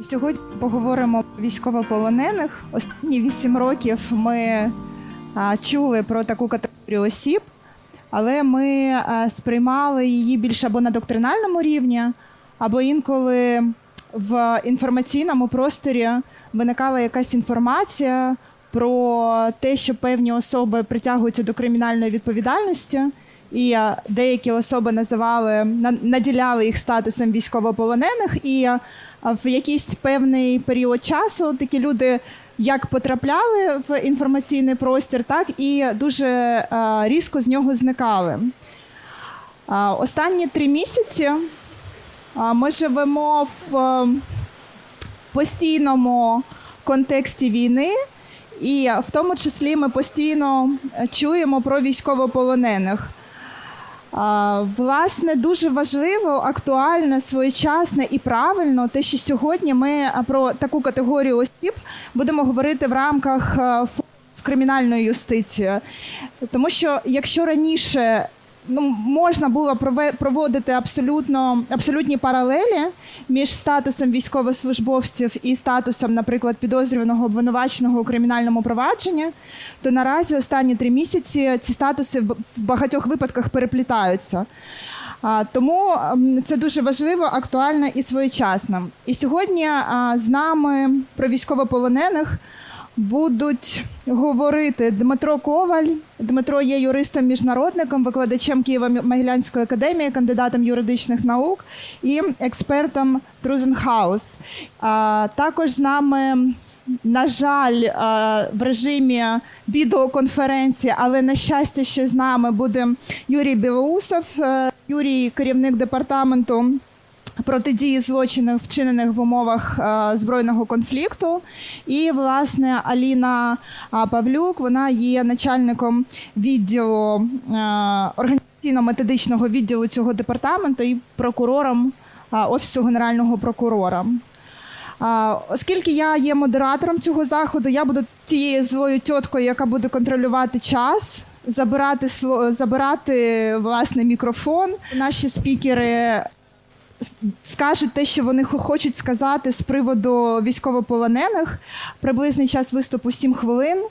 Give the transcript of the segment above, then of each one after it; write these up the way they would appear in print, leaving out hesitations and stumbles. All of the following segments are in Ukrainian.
Сьогодні поговоримо про військовополонених. Останні 8 років ми чули про таку категорію осіб, але ми сприймали її більше або на доктринальному рівні, або інколи в інформаційному просторі виникала якась інформація про те, що певні особи притягуються до кримінальної відповідальності, і деякі особи наділяли їх статусом військовополонених, і в якийсь певний період часу такі люди як потрапляли в інформаційний простір, так і дуже різко з нього зникали. Останні 3 місяці ми живемо в постійному контексті війни, і в тому числі ми постійно чуємо про військовополонених. Власне, дуже важливо, актуально, своєчасно і правильно те, що сьогодні ми про таку категорію осіб будемо говорити в рамках кримінальної юстиції. Тому що якщо раніше можна було проводити абсолютні паралелі між статусом військовослужбовців і статусом, наприклад, підозрюваного обвинуваченого у кримінальному провадженні, то наразі останні 3 місяці ці статуси в багатьох випадках переплітаються. Тому це дуже важливо, актуально і своєчасно. І сьогодні з нами про військовополонених будуть говорити Дмитро Коваль. Дмитро є юристом-міжнародником, викладачем Києво-Могилянської академії, кандидатом юридичних наук і експертом Truth House. Також з нами, на жаль, в режимі відеоконференції, але на щастя, що з нами буде Юрій Білоусов. Юрій – керівник департаменту протидії злочинів, вчинених в умовах збройного конфлікту. І, власне, Аліна Павлюк, вона є начальником відділу, організаційно-методичного відділу цього департаменту і прокурором Офісу Генерального прокурора. Оскільки я є модератором цього заходу, я буду тією злою тіткою, яка буде контролювати час, забирати власне, мікрофон. Наші спікери скажуть те, що вони хочуть сказати з приводу військовополонених. Приблизний час виступу 7 хвилин.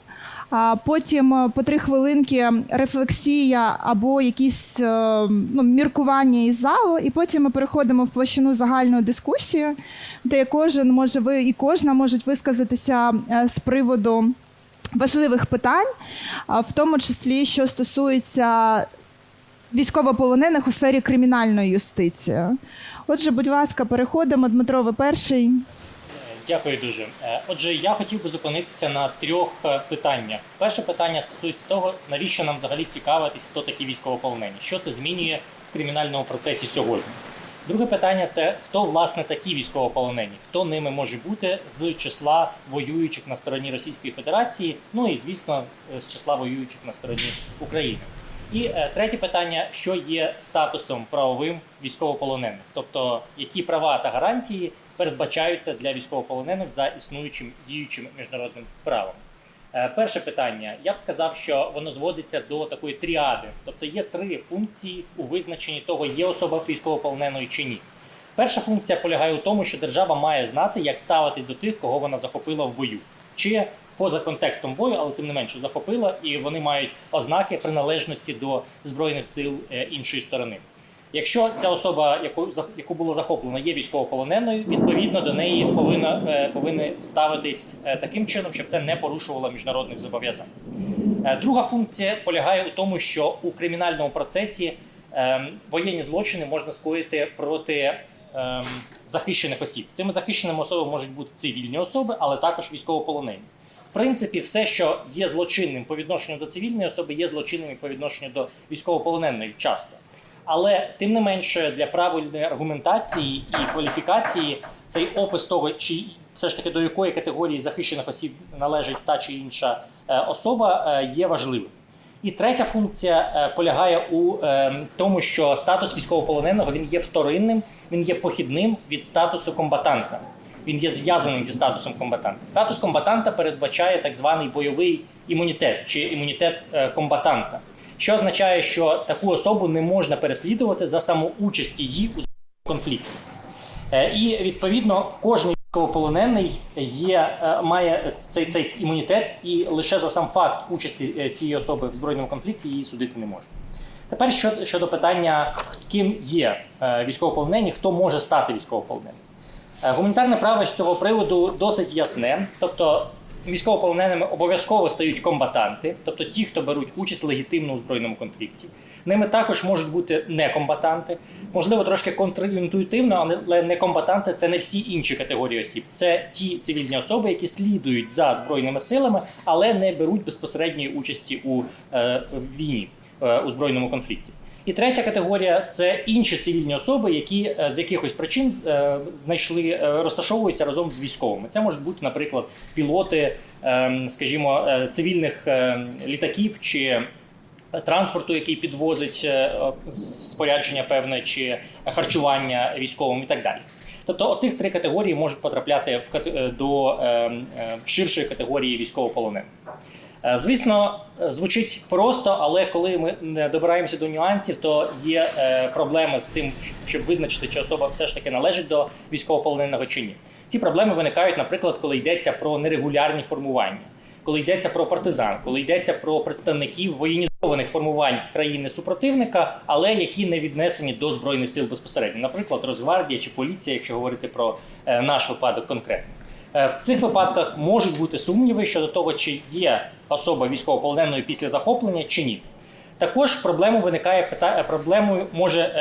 Потім по 3 хвилинки рефлексія або якісь міркування із залу. І потім ми переходимо в площину загальної дискусії, де кожен може і кожна можуть висказатися з приводу важливих питань, в тому числі, що стосується військовополонених у сфері кримінальної юстиції. Отже, будь ласка, переходимо. Дмитро, ви перший. Дякую дуже. Отже, я хотів би зупинитися на 3 питаннях. Перше питання стосується того, навіщо нам взагалі цікавитись, хто такі військовополонені, що це змінює в кримінальному процесі сьогодні. Друге питання – це хто, власне, такі військовополонені, хто ними може бути з числа воюючих на стороні Російської Федерації, ну і, звісно, з числа воюючих на стороні України. І третє питання, що є статусом правовим військовополонених, тобто які права та гарантії передбачаються для військовополонених за існуючим діючим міжнародним правом. Перше питання, я б сказав, що воно зводиться до такої тріади, тобто є 3 функції у визначенні того, є особа військовополоненою чи ні. Перша функція полягає у тому, що держава має знати, як ставитись до тих, кого вона захопила в бою. Чи поза контекстом бою, але тим не менше захопила, і вони мають ознаки приналежності до Збройних сил іншої сторони. Якщо ця особа, яку було захоплено, є військовополоненою, відповідно до неї повинні ставитись таким чином, щоб це не порушувало міжнародних зобов'язань. Друга функція полягає у тому, що у кримінальному процесі воєнні злочини можна скоїти проти захищених осіб. Цими захищеними особами можуть бути цивільні особи, але також військовополонені. В принципі, все, що є злочинним по відношенню до цивільної особи, є злочинним по відношенню до військовополоненої часто. Але, тим не менше, для правильної аргументації і кваліфікації цей опис того, чи все ж таки до якої категорії захищених осіб належить та чи інша особа, є важливим. І третя функція полягає у тому, що статус військовополоненого він є вторинним, він є похідним від статусу комбатанта. Він є зв'язаним зі статусом комбатанта. Статус комбатанта передбачає так званий бойовий імунітет чи імунітет комбатанта, що означає, що таку особу не можна переслідувати за самоучасть її у конфлікті. І, відповідно, кожний Військовополонений має цей імунітет, і лише за сам факт участі цієї особи в збройному конфлікті її судити не можна. Тепер щодо питання, ким є військовополонені, хто може стати військовополоненим. Гуманітарне право з цього приводу досить ясне, тобто військовополоненими обов'язково стають комбатанти, тобто ті, хто беруть участь легітимно у збройному конфлікті. Ними також можуть бути некомбатанти, можливо, трошки контрінтуїтивно, але некомбатанти – це не всі інші категорії осіб. Це ті цивільні особи, які слідують за збройними силами, але не беруть безпосередньої участі у війні, у збройному конфлікті. І 3 категорія – це інші цивільні особи, які з якихось причин розташовуються разом з військовими. Це можуть бути, наприклад, пілоти, скажімо, цивільних літаків чи транспорту, який підвозить спорядження певне, чи харчування військовим і так далі. Тобто оцих 3 категорії можуть потрапляти до ширшої категорії військовополонених. Звісно, звучить просто, але коли ми добираємося до нюансів, то є проблеми з тим, щоб визначити, чи особа все ж таки належить до військовополоненого чи ні. Ці проблеми виникають, наприклад, коли йдеться про нерегулярні формування, коли йдеться про партизан, коли йдеться про представників воєнізованих формувань країни-супротивника, але які не віднесені до Збройних сил безпосередньо. Наприклад, Росгвардія чи поліція, якщо говорити про наш випадок конкретно. В цих випадках можуть бути сумніви щодо того, чи є особа військовополоненою після захоплення, чи ні. Також проблемою може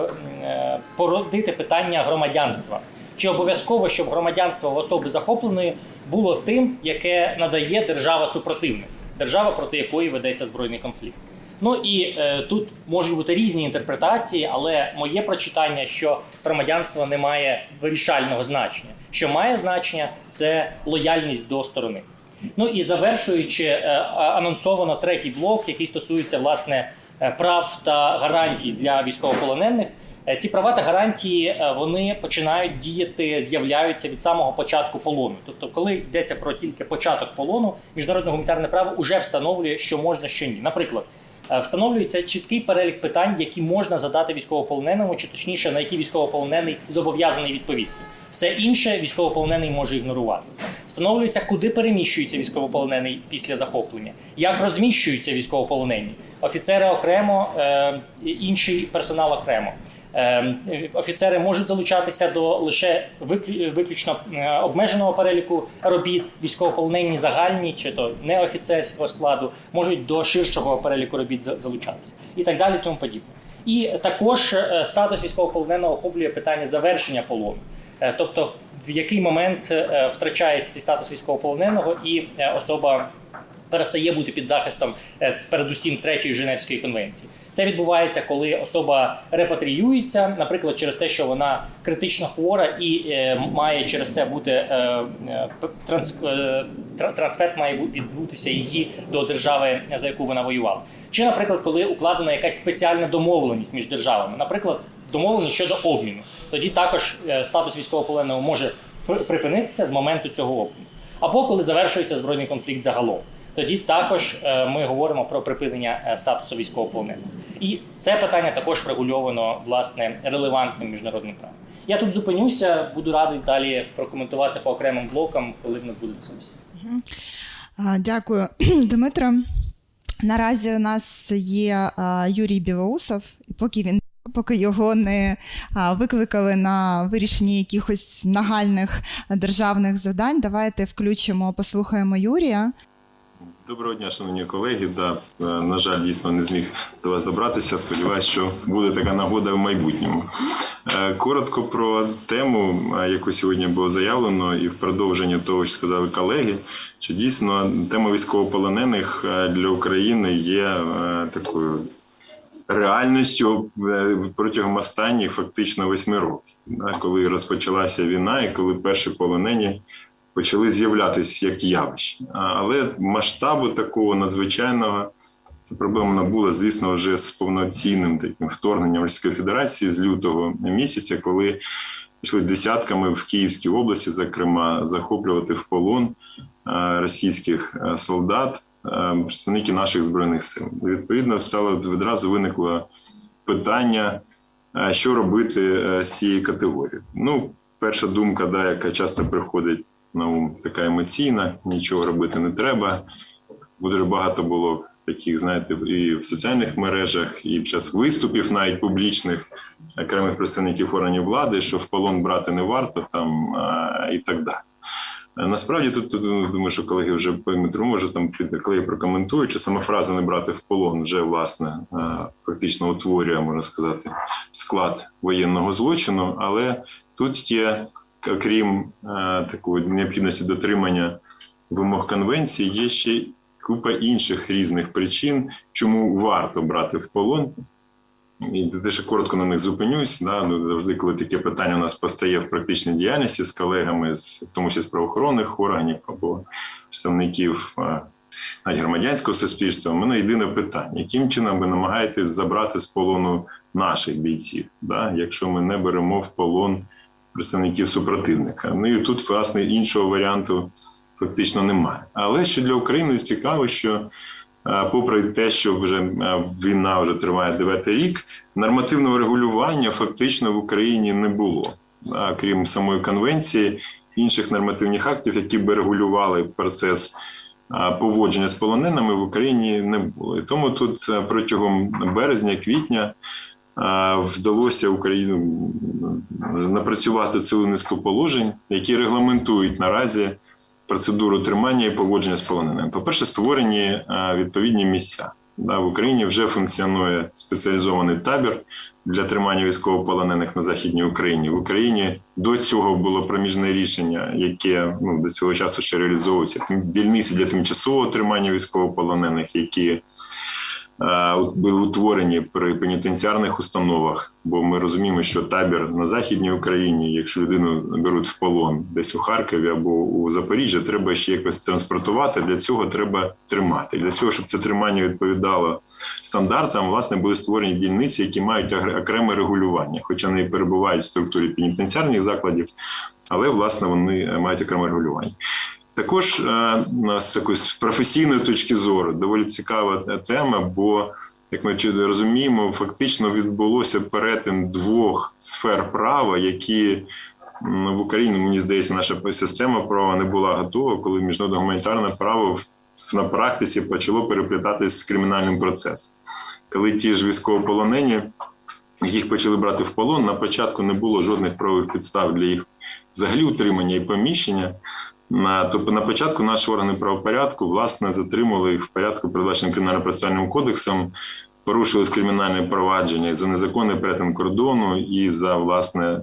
породити питання громадянства. Чи обов'язково, щоб громадянство в особи захопленої було тим, яке надає держава-супротивник, держава, проти якої ведеться збройний конфлікт. Ну і тут можуть бути різні інтерпретації, але моє прочитання, що громадянство не має вирішального значення. Що має значення – це лояльність до сторони. Ну і завершуючи, анонсовано 3-й блок, який стосується, власне, прав та гарантій для військовополонених. Ці права та гарантії, вони починають діяти, з'являються від самого початку полону. Тобто, коли йдеться про тільки початок полону, міжнародне гуманітарне право вже встановлює, що можна, що ні. Наприклад, встановлюється чіткий перелік питань, які можна задати військовополоненому, чи точніше, на які військовополонений зобов'язаний відповісти. Все інше військовополонений може ігнорувати. Встановлюється, куди переміщується військовополонений після захоплення, як розміщуються військовополонені. Офіцери окремо, інший персонал окремо. Офіцери можуть залучатися до лише виключно обмеженого переліку робіт, військовополонені загальні, чи то неофіцерського складу, можуть до ширшого переліку робіт залучатися. І так далі, тому подібне. І також статус військовополоненого охоплює питання завершення полону. Тобто, в який момент втрачається цей статус військовополоненого і особа перестає бути під захистом, передусім, 3-ї Женевської конвенції. Це відбувається, коли особа репатріюється, наприклад, через те, що вона критично хвора і має через це бути трансфер має відбутися її до держави, за яку вона воювала. Чи, наприклад, коли укладена якась спеціальна домовленість між державами, наприклад, домовленість щодо обміну. Тоді також статус військовополоненого може припинитися з моменту цього обміну. Або коли завершується збройний конфлікт загалом. Тоді також ми говоримо про припинення статусу військовополоненого. І це питання також врегульовано, власне, релевантним міжнародним правом. Я тут зупинюся, буду радий далі прокоментувати по окремим блокам, коли в нас буде дискусія. Дякую, Дмитро. Наразі у нас є Юрій Білоусов, і поки його не викликали на вирішення якихось нагальних державних завдань, давайте включимо, послухаємо Юрія. Доброго дня, шановні колеги. На жаль, дійсно не зміг до вас добратися. Сподіваюсь, що буде така нагода в майбутньому. Коротко про тему, яку сьогодні було заявлено, і в продовження того, що сказали колеги, що дійсно тема військовополонених для України є такою реальністю протягом останніх фактично 8 років, коли розпочалася війна і коли перші полонені почали з'являтися як явище. Але масштабу такого надзвичайного, ця проблема набула, звісно, вже з повноцінним таким вторгненням Російської Федерації з лютого місяця, коли пішли десятками в Київській області, зокрема, захоплювати в полон російських солдат, представники наших Збройних сил. І, відповідно, відразу виникло питання, що робити з цією категорією. перша думка, да, яка часто приходить на ум, така емоційна, нічого робити не треба. Бо дуже багато було таких, знаєте, і в соціальних мережах, і під час виступів навіть публічних окремих представників органів влади, що в полон брати не варто там і так далі. Насправді тут, думаю, що колеги вже поймуть, може там колеги прокоментують, що сама фраза «не брати в полон» вже, власне, фактично утворює, можна сказати, склад воєнного злочину, але тут є, окрім такої необхідності дотримання вимог конвенції, є ще купа інших різних причин, чому варто брати в полон. І теж коротко на них зупинюсь. Завжди, коли таке питання у нас постає в практичній діяльності з колегами, в тому числі з правоохоронних органів або представників навіть громадянського суспільства, у мене єдине питання: яким чином ви намагаєтесь забрати з полону наших бійців, якщо ми не беремо в полон представників супротивника? Ну і тут, власне, іншого варіанту фактично немає. Але що для України цікаво, що попри те, що війна вже триває 9-й рік, нормативного регулювання фактично в Україні не було. Крім самої конвенції, інших нормативних актів, які б регулювали процес поводження з полоненими, в Україні не було. І тому тут протягом березня-квітня вдалося Україну напрацювати цілу низку положень, які регламентують наразі процедуру тримання і поводження з полоненими. По-перше, створені відповідні місця. В Україні вже функціонує спеціалізований табір для тримання військовополонених на Західній Україні. В Україні до цього було проміжне рішення, яке до цього часу ще реалізовується. Дільниці для тимчасового тримання військовополонених, які були утворені при пенітенціарних установах, бо ми розуміємо, що табір на Західній Україні, якщо людину беруть в полон десь у Харкові або у Запоріжжі, треба ще якось транспортувати, для цього треба тримати. Для цього, щоб це тримання відповідало стандартам, власне, були створені дільниці, які мають окреме регулювання, хоча вони перебувають в структурі пенітенціарних закладів, але, власне, вони мають окреме регулювання. Також з якоїсь професійної точки зору доволі цікава тема, бо, як ми розуміємо, фактично відбулося перетин двох сфер права, які в Україні, мені здається, наша система права не була готова, коли міжнародне гуманітарне право на практиці почало переплітатись з кримінальним процесом. Коли ті ж військовополонені, їх почали брати в полон, на початку не було жодних правових підстав для їх взагалі утримання і поміщення. Тобто на початку наші органи правопорядку, власне, затримали їх в порядку, передбаченим Кримінально-процесуальним кодексом, порушили кримінальне провадження за незаконний перетин кордону і за, власне,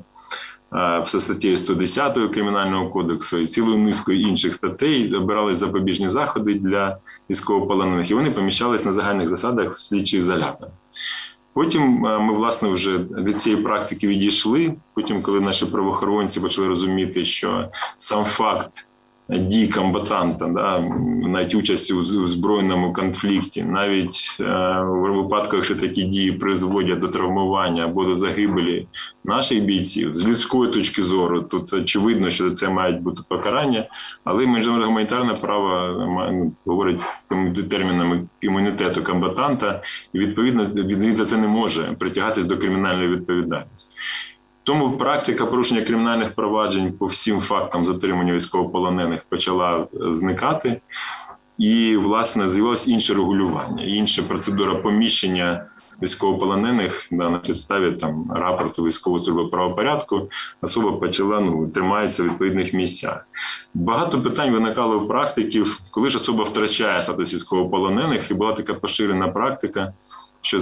статтею 110 Кримінального кодексу і цілою низкою інших статей обирали запобіжні заходи для військовополонених, і вони поміщались на загальних засадах в слідчий ізолятор. Потім ми, власне, вже від цієї практики відійшли. Потім, коли наші правоохоронці почали розуміти, що сам факт дій комбатанта, навіть участі у збройному конфлікті, навіть у випадку, якщо такі дії призводять до травмування або до загибелі наших бійців, з людської точки зору, тут очевидно, що за це мають бути покарання, але міжнародне гуманітарне право говорить термінами імунітету комбатанта, і відповідно він за це не може притягатись до кримінальної відповідальності. Тому практика порушення кримінальних проваджень по всім фактам затримання військовополонених почала зникати. І, власне, з'явилось інше регулювання, інша процедура поміщення військовополонених на підставі рапорту військової служби правопорядку. Особа почала, тримається в відповідних місцях. Багато питань виникало у практиків, коли ж особа втрачає статус військовополонених, і була така поширена практика, що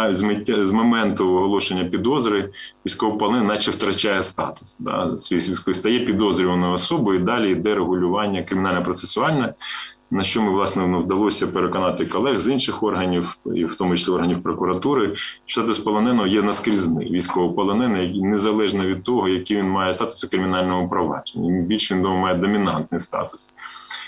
з моменту оголошення підозри військовополонений наче втрачає статус. Стає підозрюваною особою, і далі йде регулювання кримінально-процесуальне, на що ми, власне, вдалося переконати колег з інших органів, і в тому числі органів прокуратури, що статус полоненого є наскрізний. Військовополонений, незалежно від того, який він має статус у кримінальному провадженні. Більше він має домінантний статус.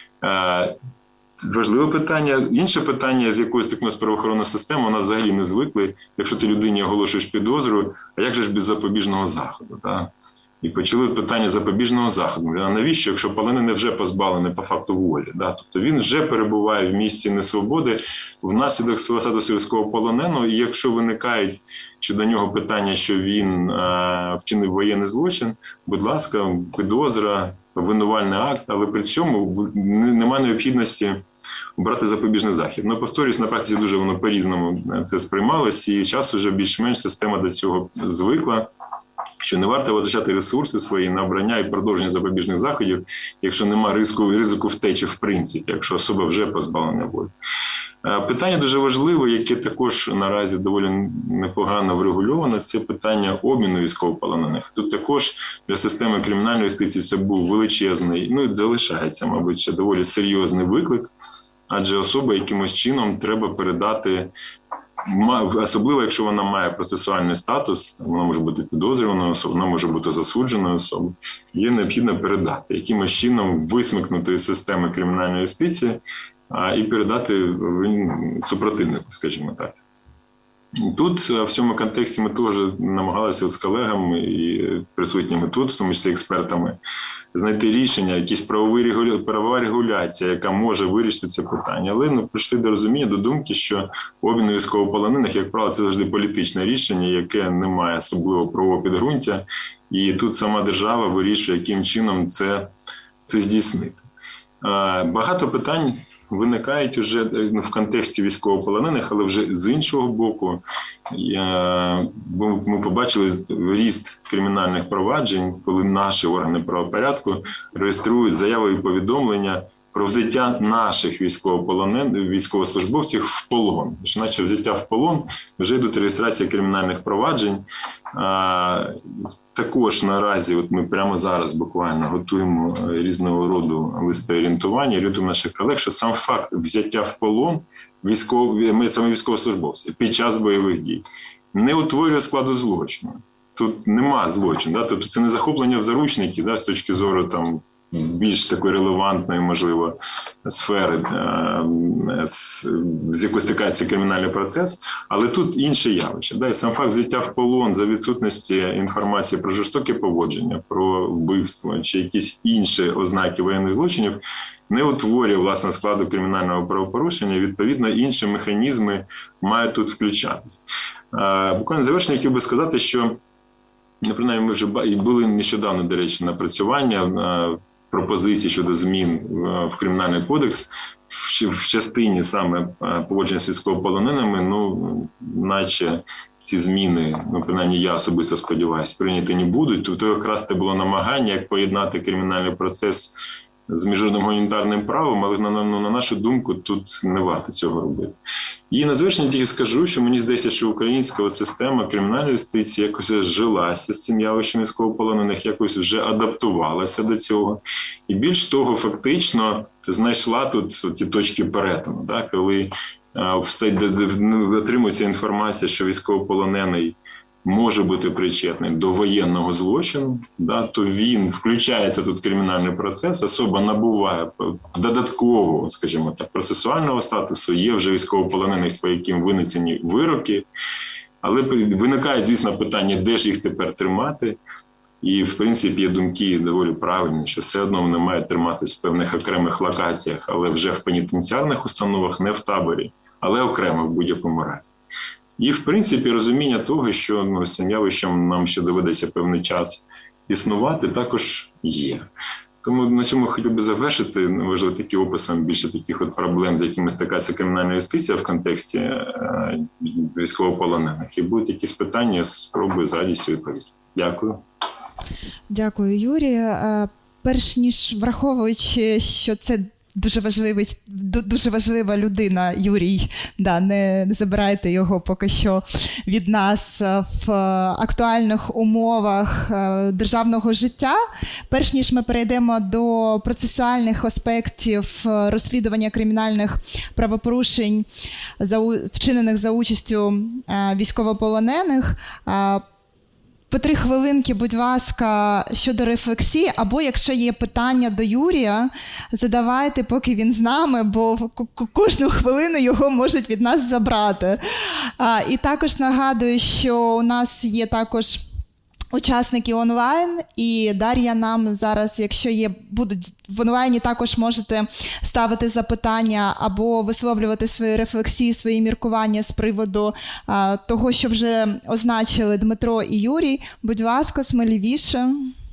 Важливе питання. Інше питання, з якою стикнулася правоохоронна система, у нас взагалі не звикли. Якщо ти людині оголошуєш підозру, а як же ж без запобіжного заходу? І почали питання запобіжного заходу. А навіщо, якщо полонений вже позбавлений по факту волі? Да? Тобто він вже перебуває в місці несвободи внаслідок свого статусу військовополоненого, і якщо виникають щодо нього питання, що він вчинив воєнний злочин, будь ласка, підозра, обвинувальний акт, але при цьому немає необхідності обрати запобіжний захід. Ну, повторюсь, на практиці дуже воно по-різному це сприймалось, і час вже більш-менш система до цього звикла, що не варто витрачати ресурси свої на обрання і продовження запобіжних заходів, якщо немає ризику втечі в принципі, якщо особа вже позбавлена волі. Питання дуже важливе, яке також наразі доволі непогано врегульовано, це питання обміну військовополонених. Тут також для системи кримінальної юстиції це був величезний, ну і залишається, мабуть, ще доволі серйозний виклик, адже особа якимось чином треба передати, особливо якщо вона має процесуальний статус, вона може бути підозрюваною особою, вона може бути засудженою особою, є необхідно передати, якимось чином висмикнути із системи кримінальної юстиції і передати супротивнику, скажімо так. Тут в цьому контексті ми теж намагалися з колегами і присутніми тут, в тому числі експертами, знайти рішення, якісь правова регуляція, яка може вирішити це питання. Але прийшли до розуміння, до думки, що обмін військовополонених, як правило, це завжди політичне рішення, яке не має особливого правового підґрунтя, і тут сама держава вирішує, яким чином це здійснити. Багато питань виникають вже в контексті військовополонених, але вже з іншого боку. Ми побачили ріст кримінальних проваджень, коли наші органи правопорядку реєструють заяви і повідомлення про взяття наших військовослужбовців в полон. Наче взяття в полон, вже йдуть реєстрація кримінальних проваджень. Також наразі, от ми прямо зараз буквально готуємо різного роду листи орієнтування, орієнтуємо наших колег, що сам факт взяття в полон саме військовослужбовців під час бойових дій не утворює складу злочину. Тут нема злочину, да? Тобто це не захоплення в заручники, да, з точки зору там більш такої релевантної, можливо, сфери, з якою стикається кримінальний процес, але тут інше явище. Да? І сам факт взяття в полон за відсутності інформації про жорстоке поводження, про вбивство чи якісь інші ознаки воєнних злочинів не утворює, власне, складу кримінального правопорушення, відповідно, інші механізми мають тут включатися. Буквально завершення хотів би сказати, що, принаймні, ми вже були нещодавно, до речі, напрацювання пропозицій щодо змін в Кримінальний кодекс в частині саме поводження з військовополоненими, наче ці зміни, принаймні я особисто сподіваюся, прийняті не будуть. Тобто якраз це було намагання, як поєднати кримінальний процес з міжнародним гуманітарним правом, але на нашу думку тут не варто цього робити. І на завершення тільки скажу, що мені здається, що українська система кримінальної юстиції якось зжилася з цим явищем військовополонених, якось вже адаптувалася до цього. І більш того, фактично знайшла тут ці точки перетину, так? Коли отримується інформація, що військовополонений може бути причетний до воєнного злочину, то він включається тут в кримінальний процес, особа набуває додаткового, скажімо так, процесуального статусу, є вже військовополонених, по яким винесені вироки, але виникає, звісно, питання, де ж їх тепер тримати. І, в принципі, є думки доволі правильні, що все одно вони мають триматись в певних окремих локаціях, але вже в пенітенціарних установах, не в таборі, але окремо в будь-якому разі. І, в принципі, розуміння того, що з цим явищем нам ще доведеться певний час існувати, також є. Тому на цьому хотів би завершити, можливо, таким описом більше таких от проблем, з якими стикається кримінальна юстиція в контексті військовополонених. І будуть якісь питання, спробую з радістю відповісти. Дякую. Дякую, Юрій. Перш ніж враховуючи, що це дуже важлива людина, Юрій. Не забирайте його поки що від нас в актуальних умовах державного життя. Перш ніж ми перейдемо до процесуальних аспектів розслідування кримінальних правопорушень, вчинених за участю військовополонених, по 3 хвилинки, будь ласка, щодо рефлексії, або якщо є питання до Юрія, задавайте, поки він з нами, бо кожну хвилину його можуть від нас забрати. І також нагадую, що у нас є також учасники онлайн, і Дар'я нам зараз, якщо будуть в онлайні, також можете ставити запитання або висловлювати свої рефлексії, свої міркування з приводу того, що вже означили Дмитро і Юрій. Будь ласка, сміливіше.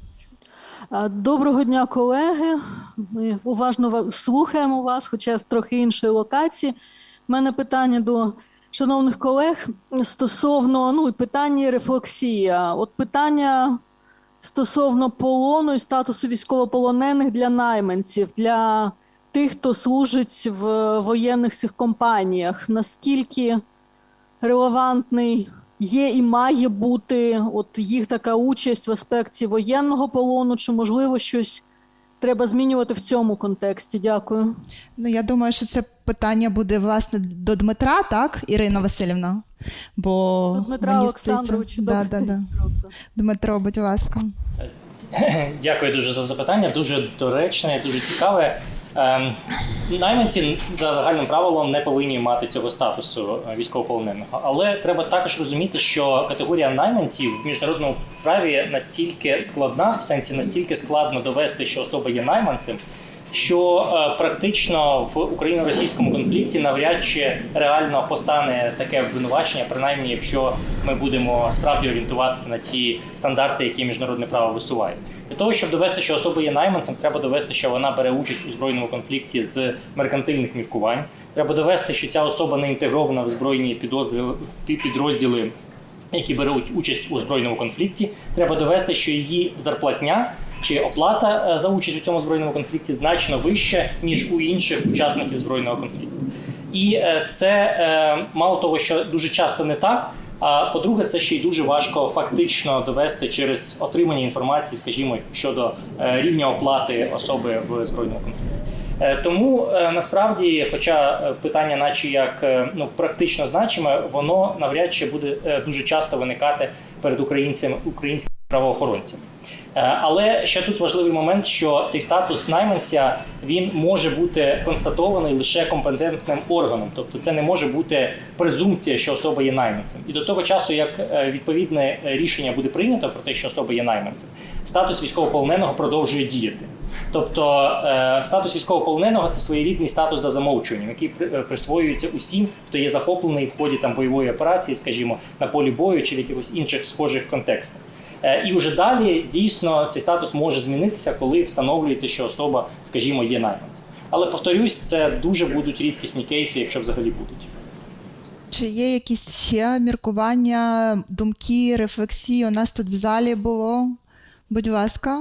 Доброго дня, колеги. Ми уважно слухаємо вас, хоча з трохи іншої локації. У мене питання до шановних колег стосовно питання рефлексія. От питання стосовно полону і статусу військовополонених для найманців, для тих, хто служить в воєнних цих компаніях. Наскільки релевантний є і має бути от їх така участь в аспекті воєнного полону, чи, можливо, щось треба змінювати в цьому контексті? Дякую. Я думаю, що це питання буде, власне, до Дмитра, так, Ірина Васильівна? Бо до Дмитра Олександровича. Да. Дмитро, будь ласка. Дякую дуже за запитання, дуже доречне, дуже цікаве. Найманці за загальним правилом не повинні мати цього статусу військовополоненого. Але треба також розуміти, що категорія найманців в міжнародному праві настільки складна, в сенсі настільки складно довести, що особа є найманцем, що практично в україно-російському конфлікті навряд чи реально постане таке обвинувачення, принаймні, якщо ми будемо справді орієнтуватися на ті стандарти, які міжнародне право висуває. Для того, щоб довести, що особа є найманцем, треба довести, що вона бере участь у збройному конфлікті з меркантильних міркувань. Треба довести, що ця особа не інтегрована в збройні підрозділи, які беруть участь у збройному конфлікті. Треба довести, що її зарплатня чи оплата за участь у цьому збройному конфлікті значно вища, ніж у інших учасників збройного конфлікту. І це мало того, що дуже часто не так, а по-друге, це ще й дуже важко фактично довести через отримання інформації, скажімо, щодо рівня оплати особи в збройному конфлікті. Тому насправді, хоча питання наче як практично значиме, воно навряд чи буде дуже часто виникати перед українськими правоохоронцями. Але ще тут важливий момент, що цей статус найманця, він може бути констатований лише компетентним органом. Тобто це не може бути презумпція, що особа є найманцем. І до того часу, як відповідне рішення буде прийнято про те, що особа є найманцем, статус військовополоненого продовжує діяти. Тобто статус військовополоненого – це своєрідний статус за замовчуванням, який присвоюється усім, хто є захоплений в ході бойової операції, скажімо, на полі бою чи в якихось інших схожих контекстах. І вже далі, дійсно, цей статус може змінитися, коли встановлюється, що особа, скажімо, є найманцем. Але, повторюсь, це дуже будуть рідкісні кейси, якщо взагалі будуть. Чи є якісь ще міркування, думки, рефлексії? У нас тут в залі було. Будь ласка.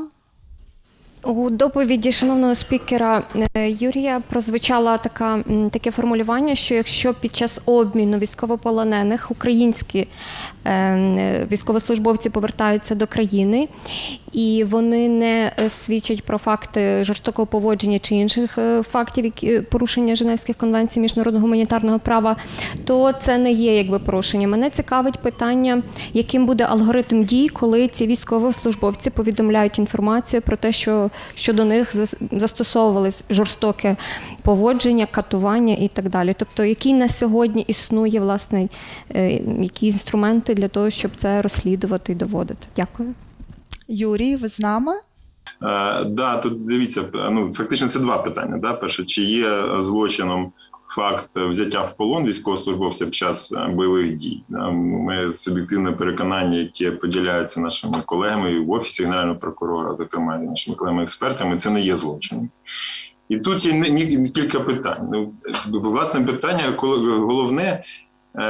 У доповіді шановного спікера Юрія прозвучало таке формулювання, що якщо під час обміну військовополонених українські військовослужбовці повертаються до країни і вони не свідчать про факти жорстокого поводження чи інших фактів порушення Женевських конвенцій міжнародного гуманітарного права, то це не є порушення. Мене цікавить питання, яким буде алгоритм дій, коли ці військовослужбовці повідомляють інформацію про те, що щодо них застосовувались жорстоке поводження, катування і так далі. Тобто, який на сьогодні існує, власне, які інструменти для того, щоб це розслідувати і доводити? Дякую. Юрій, ви з нами? Да, тут дивіться, фактично це два питання. Да? Перше, чи є злочином факт взяття в полон військовослужбовця під час бойових дій. Ми суб'єктивне переконання, яке поділяються нашими колегами в Офісі Генерального прокурора, зокрема, і нашими колегами-експертами, це не є злочином. І тут є кілька питань. Власне, питання головне –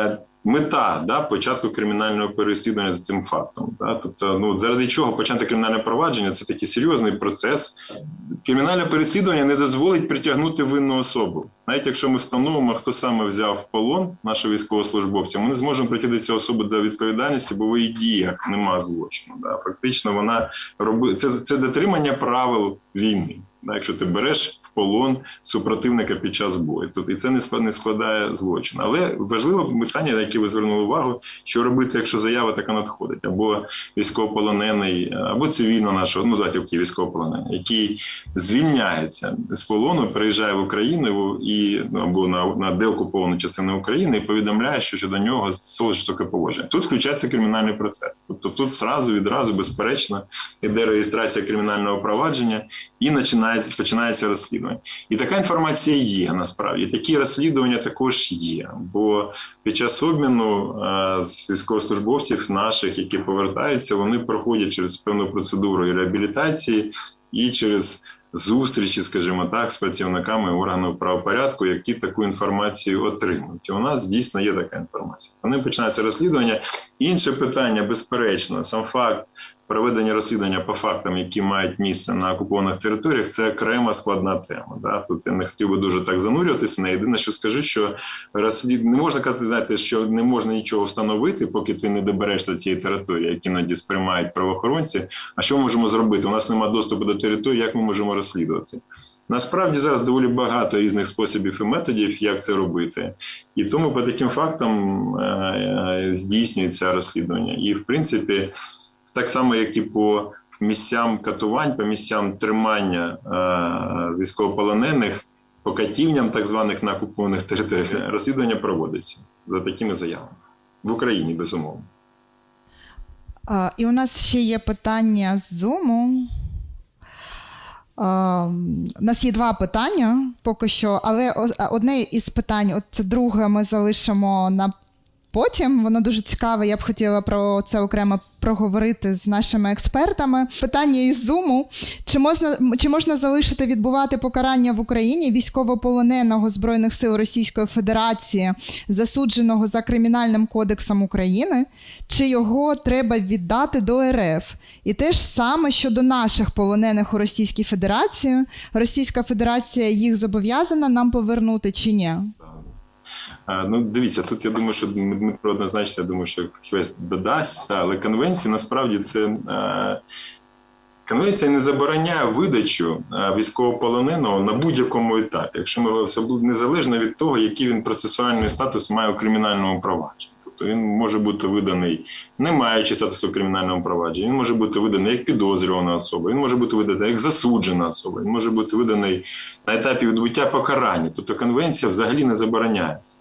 мета початку кримінального переслідування за цим фактом. Тобто, заради чого почати кримінальне провадження – це такий серйозний процес. Кримінальне переслідування не дозволить притягнути винну особу. Навіть якщо ми встановимо, хто саме взяв в полон нашого військовослужбовця, ми не зможемо притягти цю особу до відповідальності, бо в її діях нема злочину. Фактично, це дотримання правил війни. Якщо ти береш в полон супротивника під час бою. І це не складає злочин. Але важливе питання, на яке ви звернули увагу, що робити, якщо заява така надходить, або військовополонений, або цивільно нашого, давайте військовополонений, який звільняється з полону, приїжджає в Україну або на деокуповану частину України і повідомляє, що щодо нього застосовують жорстоке поводження. Тут включається кримінальний процес. Тобто тут відразу, безперечно, йде реєстрація кримінального провадження і починається розслідування. І така інформація є, насправді. Такі розслідування також є. Бо під час обміну з військовослужбовців наших, які повертаються, вони проходять через певну процедуру і реабілітації, і через зустрічі, скажімо так, з працівниками органів правопорядку, які таку інформацію отримують. І у нас дійсно є така інформація. Вони починаються розслідування. Інше питання, безперечно, сам факт проведення розслідування по фактам, які мають місце на окупованих територіях, це окрема складна тема. Тут я не хотів би дуже так занурюватись в неї. Єдине, що скажу, що не можна казати, що не можна нічого встановити, поки ти не доберешся цієї території, які іноді сприймають правоохоронці. А що ми можемо зробити? У нас немає доступу до території, як ми можемо розслідувати? Насправді зараз доволі багато різних способів і методів, як це робити. І тому по таким фактам здійснюється розслідування. І, в принципі, так само, як і по місцям катувань, по місцям тримання військовополонених, по катівням так званих на окупованих територіях, розслідування проводиться за такими заявами. В Україні, безумовно. І у нас ще є питання з Zoom. У нас є два питання поки що, але одне із питань, це друге, ми залишимо на потім. Воно дуже цікаве, я б хотіла про це окремо проговорити з нашими експертами. Питання із Zoom. Чи можна залишити відбувати покарання в Україні військовополоненого Збройних сил Російської Федерації, засудженого за Кримінальним кодексом України, чи його треба віддати до РФ? І те ж саме щодо наших полонених у Російській Федерації. Російська Федерація їх зобов'язана нам повернути чи ні? Дивіться, тут я думаю, що Дмитро однозначно, я думаю, що хтось додасть, але конвенція насправді це... Конвенція не забороняє видачу військовополоненого на будь-якому етапі, якщо ми незалежно від того, який він процесуальний статус має у кримінальному провадженні. Тобто він може бути виданий, не маючи статусу кримінального провадження, він може бути виданий як підозрювана особа, він може бути виданий як засуджена особа, він може бути виданий на етапі відбуття покарання. Тобто конвенція взагалі не забороняється.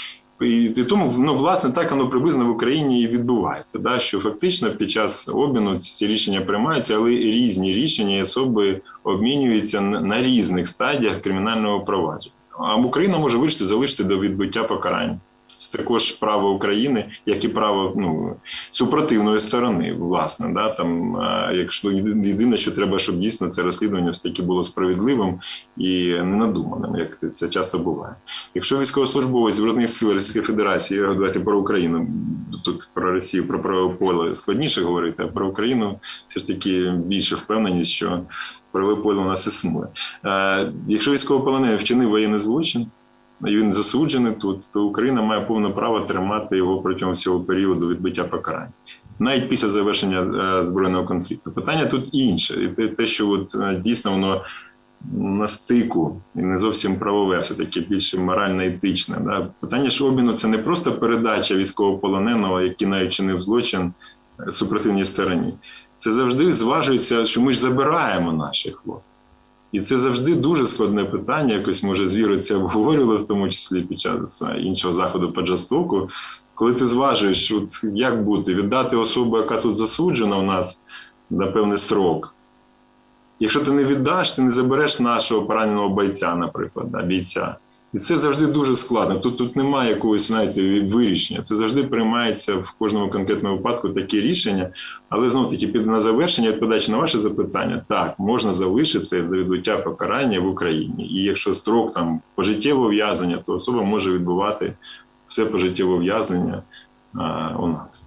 І тому, власне, так воно приблизно в Україні і відбувається, що фактично під час обміну ці рішення приймаються, але різні рішення і особи обмінюються на різних стадіях кримінального провадження. А Україна може вирішити залишити до відбуття покарання. Це також право України, як і право супротивної сторони, власне. Там, якщо єдине, що треба, щоб дійсно це розслідування все-таки було справедливим і ненадуманим, як це часто буває. Якщо військовослужбовець Збройних сил Російської Федерації, давайте про Україну, тут про Росію, про правове поле складніше говорити, а про Україну все ж таки більше впевненість, що правове поле у нас існує. Якщо військовополонений вчинив воєнний злочин, і він засуджений тут, то Україна має повне право тримати його протягом всього періоду відбуття покарання. Навіть після завершення збройного конфлікту. Питання тут інше. І те, що дійсно воно на стику, і не зовсім правове, все-таки більше морально-етичне. Питання ж обміну – це не просто передача військовополоненого, який навіть чинив злочин супротивній стороні. Це завжди зважується, що ми ж забираємо наших хлопців. І це завжди дуже складне питання, якось, може, з Вірою це обговорювали, в тому числі під час іншого заходу по Джастоку, коли ти зважуєш, як бути, віддати особу, яка тут засуджена у нас на певний срок. Якщо ти не віддаш, ти не забереш нашого пораненого бойця, наприклад, бійця. І це завжди дуже складно. Тут немає якогось, вирішення. Це завжди приймається в кожному конкретному випадку такі рішення. Але, знов-таки, на завершення, відповідаючи на ваше запитання, так, можна залишити до відбуття покарання в Україні. І якщо строк там пожиттєве ув'язнення, то особа може відбувати все пожиттєве ув'язнення у нас.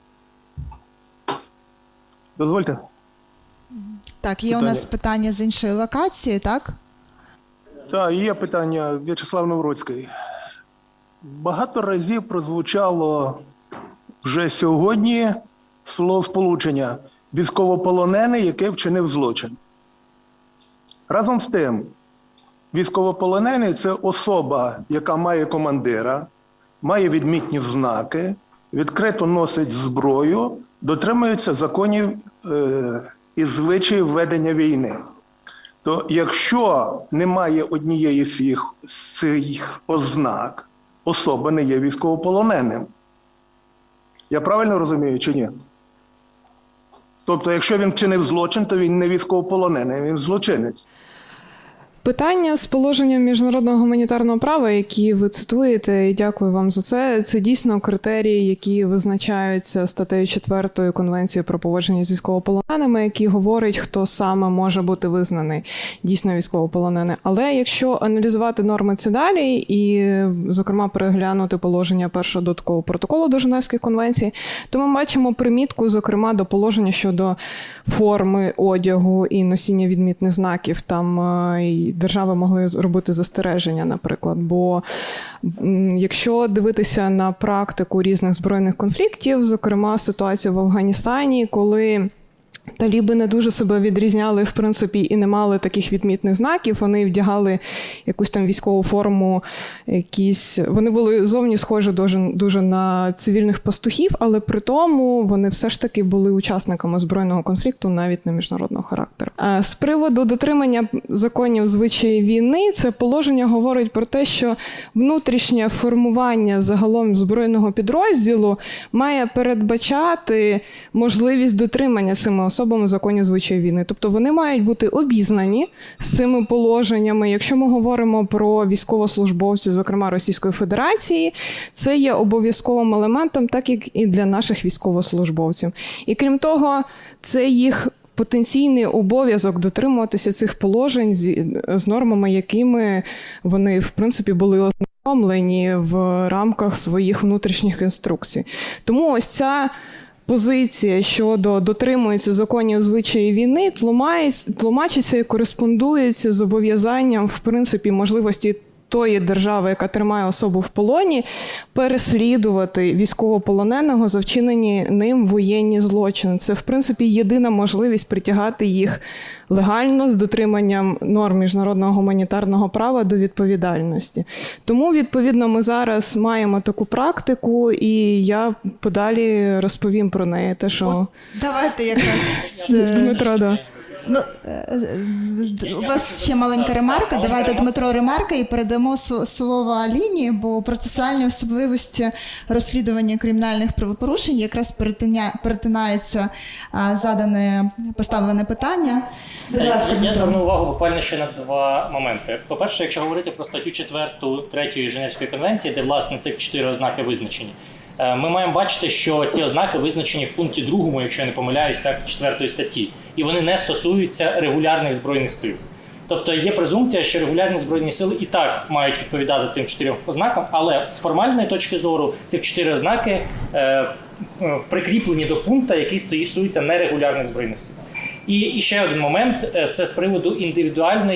Дозвольте. Так, є у нас питання з іншої локації, так? Так, є питання. В'ячеслав Новроцький. Багато разів прозвучало вже сьогодні словосполучення «військовополонений, який вчинив злочин». Разом з тим, військовополонений – це особа, яка має командира, має відмітні знаки, відкрито носить зброю, дотримується законів і звичаїв ведення війни. То якщо немає однієї з цих ознак, особа не є військовополоненим. Я правильно розумію чи ні? Тобто, якщо він вчинив злочин, то він не військовополонений, він злочинець. Питання з положенням міжнародного гуманітарного права, які ви цитуєте, і дякую вам за це дійсно критерії, які визначаються статтею 4 Конвенції про поводження з військовополоненими, які говорять, хто саме може бути визнаний дійсно військовополоненим. Але якщо аналізувати норми ці далі і, зокрема, переглянути положення першого додаткового протоколу до Женевської конвенції, то ми бачимо примітку, зокрема, до положення щодо форми одягу і носіння відмітних знаків. Там і держави могли зробити застереження, наприклад. Бо якщо дивитися на практику різних збройних конфліктів, зокрема ситуацію в Афганістані, коли таліби не дуже себе відрізняли, в принципі, і не мали таких відмітних знаків. Вони вдягали якусь там військову форму, вони були зовні схожі дуже на цивільних пастухів, але при тому вони все ж таки були учасниками збройного конфлікту, навіть не міжнародного характеру. А з приводу дотримання законів звичаїв війни, це положення говорить про те, що внутрішнє формування загалом збройного підрозділу має передбачати можливість дотримання цими особами законів звичаїв війни. Тобто вони мають бути обізнані з цими положеннями. Якщо ми говоримо про військовослужбовців, зокрема Російської Федерації, це є обов'язковим елементом, так як і для наших військовослужбовців. І крім того, це їх потенційний обов'язок дотримуватися цих положень з нормами, якими вони, в принципі, були ознайомлені в рамках своїх внутрішніх інструкцій. Тому ось ця позиція щодо дотримується законів звичаїв війни тлумачиться і кореспондується з зобов'язанням, в принципі, можливості тої держави, яка тримає особу в полоні, переслідувати військовополоненого за вчинені ним воєнні злочини. Це, в принципі, єдина можливість притягати їх легально з дотриманням норм міжнародного гуманітарного права до відповідальності. Тому, відповідно, ми зараз маємо таку практику, і я подалі розповім про неї. Давайте якраз... Дмитро, да. Ну, у вас ще маленька ремарка. Давайте Дмитро ремарка і передамо слово Аліні, бо процесуальні особливості розслідування кримінальних правопорушень якраз перетинається поставлене питання. Я зверну увагу буквально ще на два моменти. По-перше, якщо говорити про статтю 4 3 Женевської конвенції, де, власне, цих 4 ознаки визначені, ми маємо бачити, що ці ознаки визначені в пункті 2, якщо я не помиляюсь, так, 4 статті. І вони не стосуються регулярних збройних сил. Тобто є презумпція, що регулярні збройні сили і так мають відповідати цим 4 ознакам, але з формальної точки зору ці 4 ознаки прикріплені до пункту, який стосується нерегулярних збройних сил. І ще один момент – це з приводу індивідуального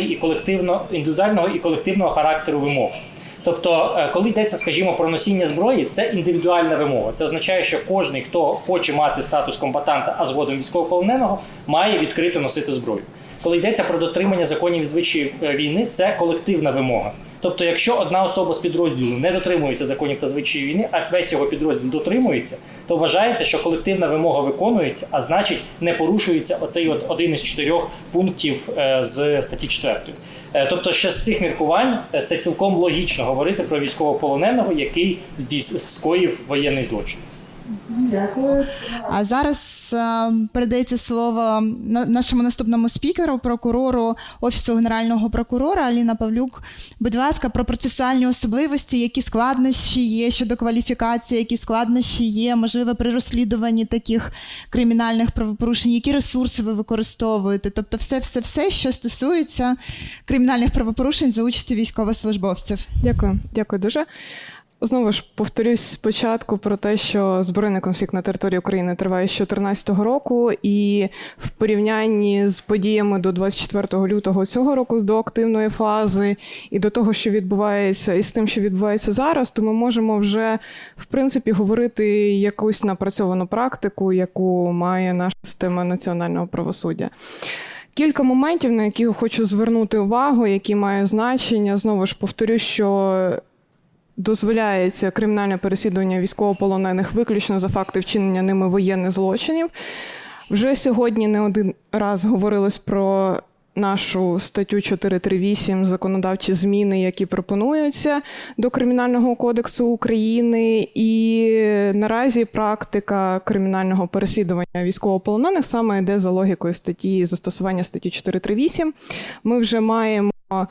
і колективного характеру вимог. Тобто, коли йдеться, скажімо, про носіння зброї, це індивідуальна вимога. Це означає, що кожен, хто хоче мати статус комбатанта, а згодом військовополоненого, має відкрито носити зброю. Коли йдеться про дотримання законів і звичаїв війни, це колективна вимога. Тобто, якщо одна особа з підрозділу не дотримується законів та звичаїв війни, а весь його підрозділ дотримується, то вважається, що колективна вимога виконується, а значить не порушується оцей один із 4 пунктів з статті 4. Тобто, ще з цих міркувань це цілком логічно говорити про військовополоненого, який скоїв воєнний злочин. Дякую. А зараз передається слово нашому наступному спікеру, прокурору Офісу Генерального прокурора Аліна Павлюк. Будь ласка, про процесуальні особливості, які складнощі є щодо кваліфікації, які складнощі є, можливо, при розслідуванні таких кримінальних правопорушень, які ресурси ви використовуєте, тобто все, що стосується кримінальних правопорушень за участі військовослужбовців. Дякую дуже. Знову ж повторюсь спочатку про те, що збройний конфлікт на території України триває з 2014 року, і в порівнянні з подіями до 24 лютого цього року, до активної фази, і до того, що відбувається, і з тим, що відбувається зараз, то ми можемо вже, в принципі, говорити якусь напрацьовану практику, яку має наша система національного правосуддя. Кілька моментів, на які хочу звернути увагу, які мають значення. Знову ж повторю, що дозволяється кримінальне переслідування військовополонених виключно за факти вчинення ними воєнних злочинів. Вже сьогодні не один раз говорилось про нашу статтю 438 «Законодавчі зміни», які пропонуються до Кримінального кодексу України. І наразі практика кримінального переслідування військовополонених саме йде за логікою статті, застосування статті 438. Ми вже маємо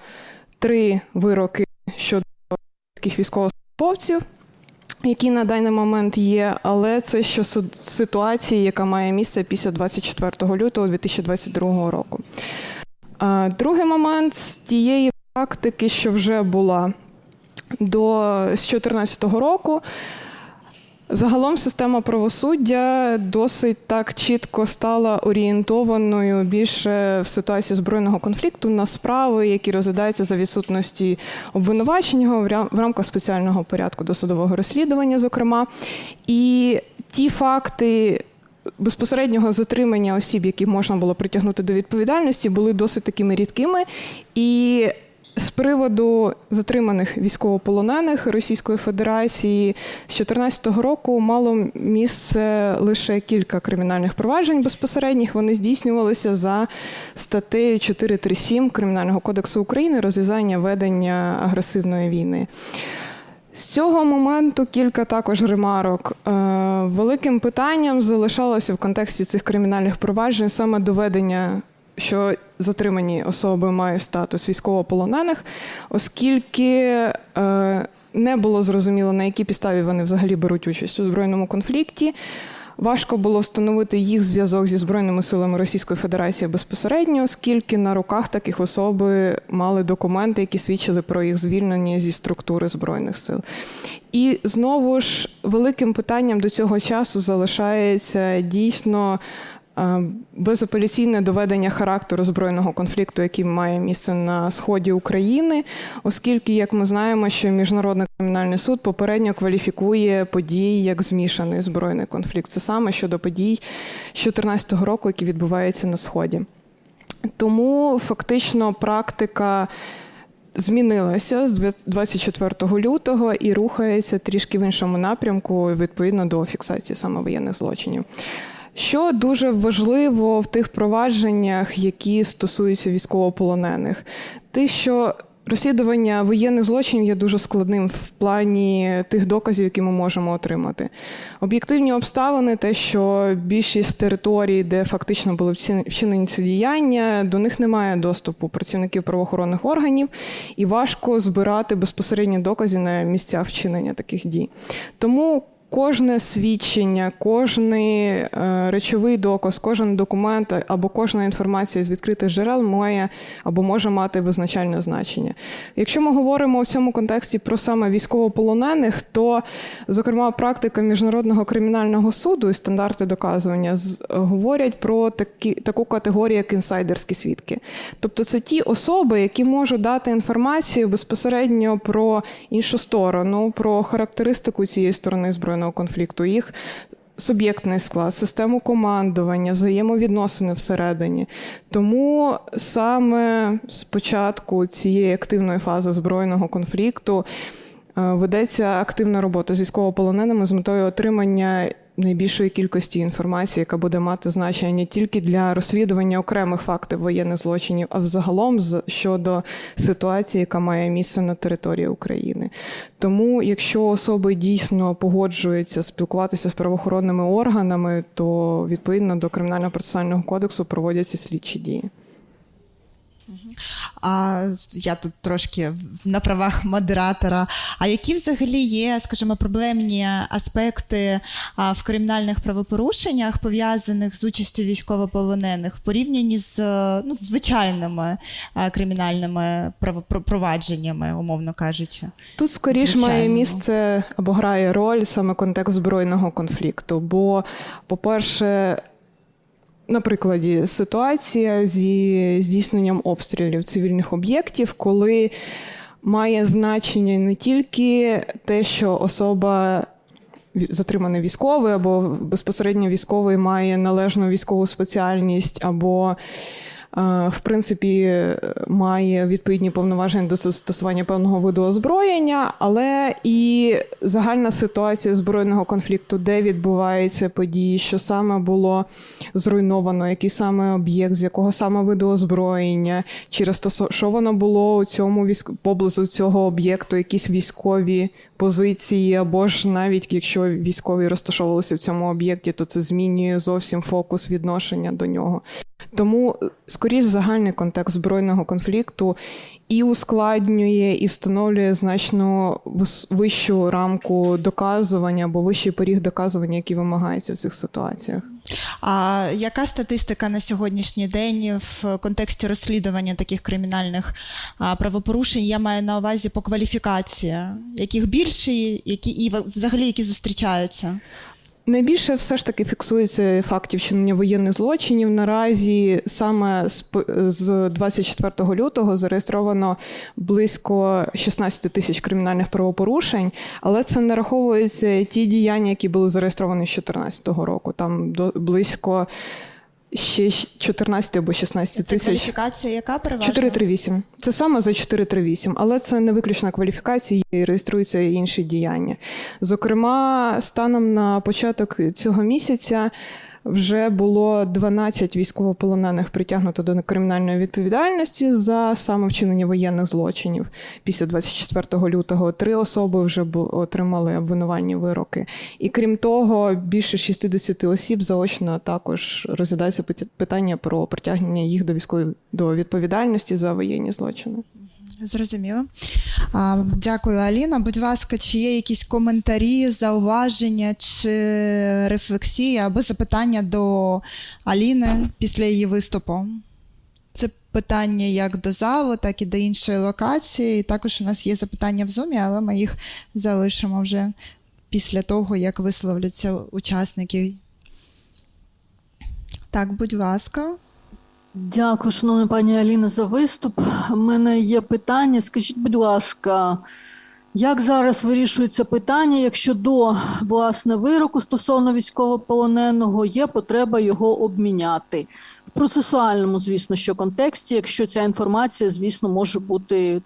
3 вироки щодо таких військовослужбовців, які на даний момент є, але це що ситуації, яка має місце після 24 лютого 2022 року. Другий момент з тієї практики, що вже була з 2014 року, загалом система правосуддя досить так чітко стала орієнтованою більше в ситуації збройного конфлікту на справи, які розглядаються за відсутності обвинуваченого в рамках спеціального порядку досудового розслідування, зокрема. І ті факти безпосереднього затримання осіб, які можна було притягнути до відповідальності, були досить такими рідкими. І з приводу затриманих військовополонених Російської Федерації з 2014 року мало місце лише кілька кримінальних проваджень безпосередніх. Вони здійснювалися за статтею 437 Кримінального кодексу України «Розв'язання ведення агресивної війни». З цього моменту кілька також ремарок. Великим питанням залишалося в контексті цих кримінальних проваджень саме доведення, що затримані особи мають статус військовополонених, оскільки не було зрозуміло, на якій підставі вони взагалі беруть участь у збройному конфлікті. Важко було встановити їх зв'язок зі Збройними силами Російської Федерації безпосередньо, оскільки на руках таких особи мали документи, які свідчили про їх звільнення зі структури Збройних сил. І знову ж великим питанням до цього часу залишається дійсно безапеляційне доведення характеру збройного конфлікту, який має місце на сході України, оскільки, як ми знаємо, що Міжнародний кримінальний суд попередньо кваліфікує події як змішаний збройний конфлікт. Це саме щодо подій з 2014 року, які відбуваються на сході. Тому фактично практика змінилася з 24 лютого і рухається трішки в іншому напрямку, відповідно до фіксації саме воєнних злочинів. Що дуже важливо в тих провадженнях, які стосуються військовополонених? Те, що розслідування воєнних злочинів є дуже складним в плані тих доказів, які ми можемо отримати. Об'єктивні обставини, те, що більшість територій, де фактично були вчинені ці діяння, до них немає доступу працівників правоохоронних органів і важко збирати безпосередні докази на місцях вчинення таких дій. Тому кожне свідчення, кожний речовий доказ, кожен документ або кожна інформація з відкритих джерел має або може мати визначальне значення. Якщо ми говоримо у цьому контексті про саме військовополонених, то, зокрема, практика Міжнародного кримінального суду і стандарти доказування говорять про таку категорію, як інсайдерські свідки. Тобто це ті особи, які можуть дати інформацію безпосередньо про іншу сторону, про характеристику цієї сторони збройної конфлікту, їх суб'єктний склад, систему командування, взаємовідносини всередині. Тому саме з початку цієї активної фази збройного конфлікту ведеться активна робота з військовополоненими з метою отримання найбільшої кількості інформації, яка буде мати значення не тільки для розслідування окремих фактів воєнних злочинів, а взагалом щодо ситуації, яка має місце на території України. Тому, якщо особи дійсно погоджуються спілкуватися з правоохоронними органами, то відповідно до Кримінально-процесуального кодексу проводяться слідчі дії. А я тут трошки на правах модератора. А які взагалі є, скажімо, проблемні аспекти в кримінальних правопорушеннях, пов'язаних з участю військовополонених, в порівнянні з звичайними кримінальними провадженнями, умовно кажучи? Тут скоріш має місце або грає роль саме контекст збройного конфлікту. Бо, по-перше, на прикладі ситуація зі здійсненням обстрілів цивільних об'єктів, коли має значення не тільки те, що особа затриманий військовий або безпосередньо військовий має належну військову спеціальність або в принципі, має відповідні повноваження до застосування певного виду озброєння, але і загальна ситуація збройного конфлікту, де відбуваються події, що саме було зруйновано, який саме об'єкт, з якого саме виду озброєння, чи розташовано було у цьому поблизу цього об'єкту якісь військові позиції, або ж навіть якщо військові розташовувалися в цьому об'єкті, то це змінює зовсім фокус відношення до нього. Тому, скоріш, загальний контекст збройного конфлікту і ускладнює, і встановлює значно вищу рамку доказування або вищий поріг доказування, який вимагається в цих ситуаціях. А яка статистика на сьогоднішній день в контексті розслідування таких кримінальних правопорушень? Я маю на увазі по кваліфікації. Яких більше, і взагалі які зустрічаються? Найбільше все ж таки фіксується фактів вчинення воєнних злочинів. Наразі саме з 24 лютого зареєстровано близько 16 тисяч кримінальних правопорушень, але це не раховуються ті діяння, які були зареєстровані з 2014 року. Там близько ще 14 або 16 тисяч. Це кваліфікація яка переважно? 438. Це саме за 438, але це не виключна кваліфікація, і реєструються інші діяння. Зокрема, станом на початок цього місяця вже було 12 військовополонених притягнуто до кримінальної відповідальності за саме вчинення воєнних злочинів. Після 24 лютого 3 особи вже отримали обвинувальні вироки. І крім того, більше 60 осіб заочно також розглядається питання про притягнення їх до відповідальності за воєнні злочини. Зрозуміло. Дякую, Аліна. Будь ласка, чи є якісь коментарі, зауваження чи рефлексії або запитання до Аліни після її виступу? Це питання як до залу, так і до іншої локації. І також у нас є запитання в Zoom, але ми їх залишимо вже після того, як висловляться учасники. Так, будь ласка. Дякую, шановна пані Аліна, за виступ. У мене є питання. Скажіть, будь ласка, як зараз вирішується питання, якщо до, власне, вироку стосовно військовополоненого є потреба його обміняти? В процесуальному, звісно, що контексті, якщо ця інформація, звісно, може бути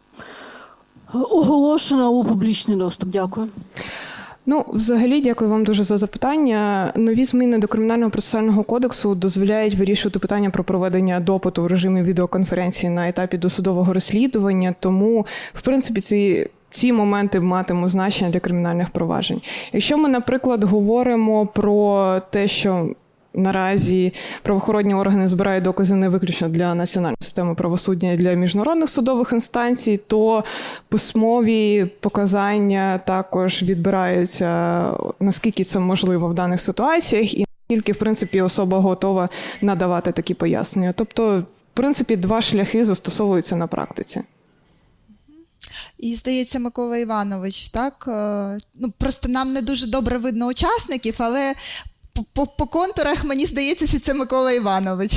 оголошена у публічний доступ. Дякую. Взагалі, дякую вам дуже за запитання. Нові зміни до Кримінального процесуального кодексу дозволяють вирішувати питання про проведення допиту в режимі відеоконференції на етапі досудового розслідування, тому, в принципі, ці моменти матимуть значення для кримінальних проваджень. Якщо ми, наприклад, говоримо про те, що наразі правоохоронні органи збирають докази не виключно для національної системи правосуддя, а й для міжнародних судових інстанцій, то письмові показання також відбираються, наскільки це можливо в даних ситуаціях, і наскільки, в принципі, особа готова надавати такі пояснення. Тобто, в принципі, 2 шляхи застосовуються на практиці. І, здається, Микола Іванович, так? Просто нам не дуже добре видно учасників, але по контурах мені здається, що це Микола Іванович.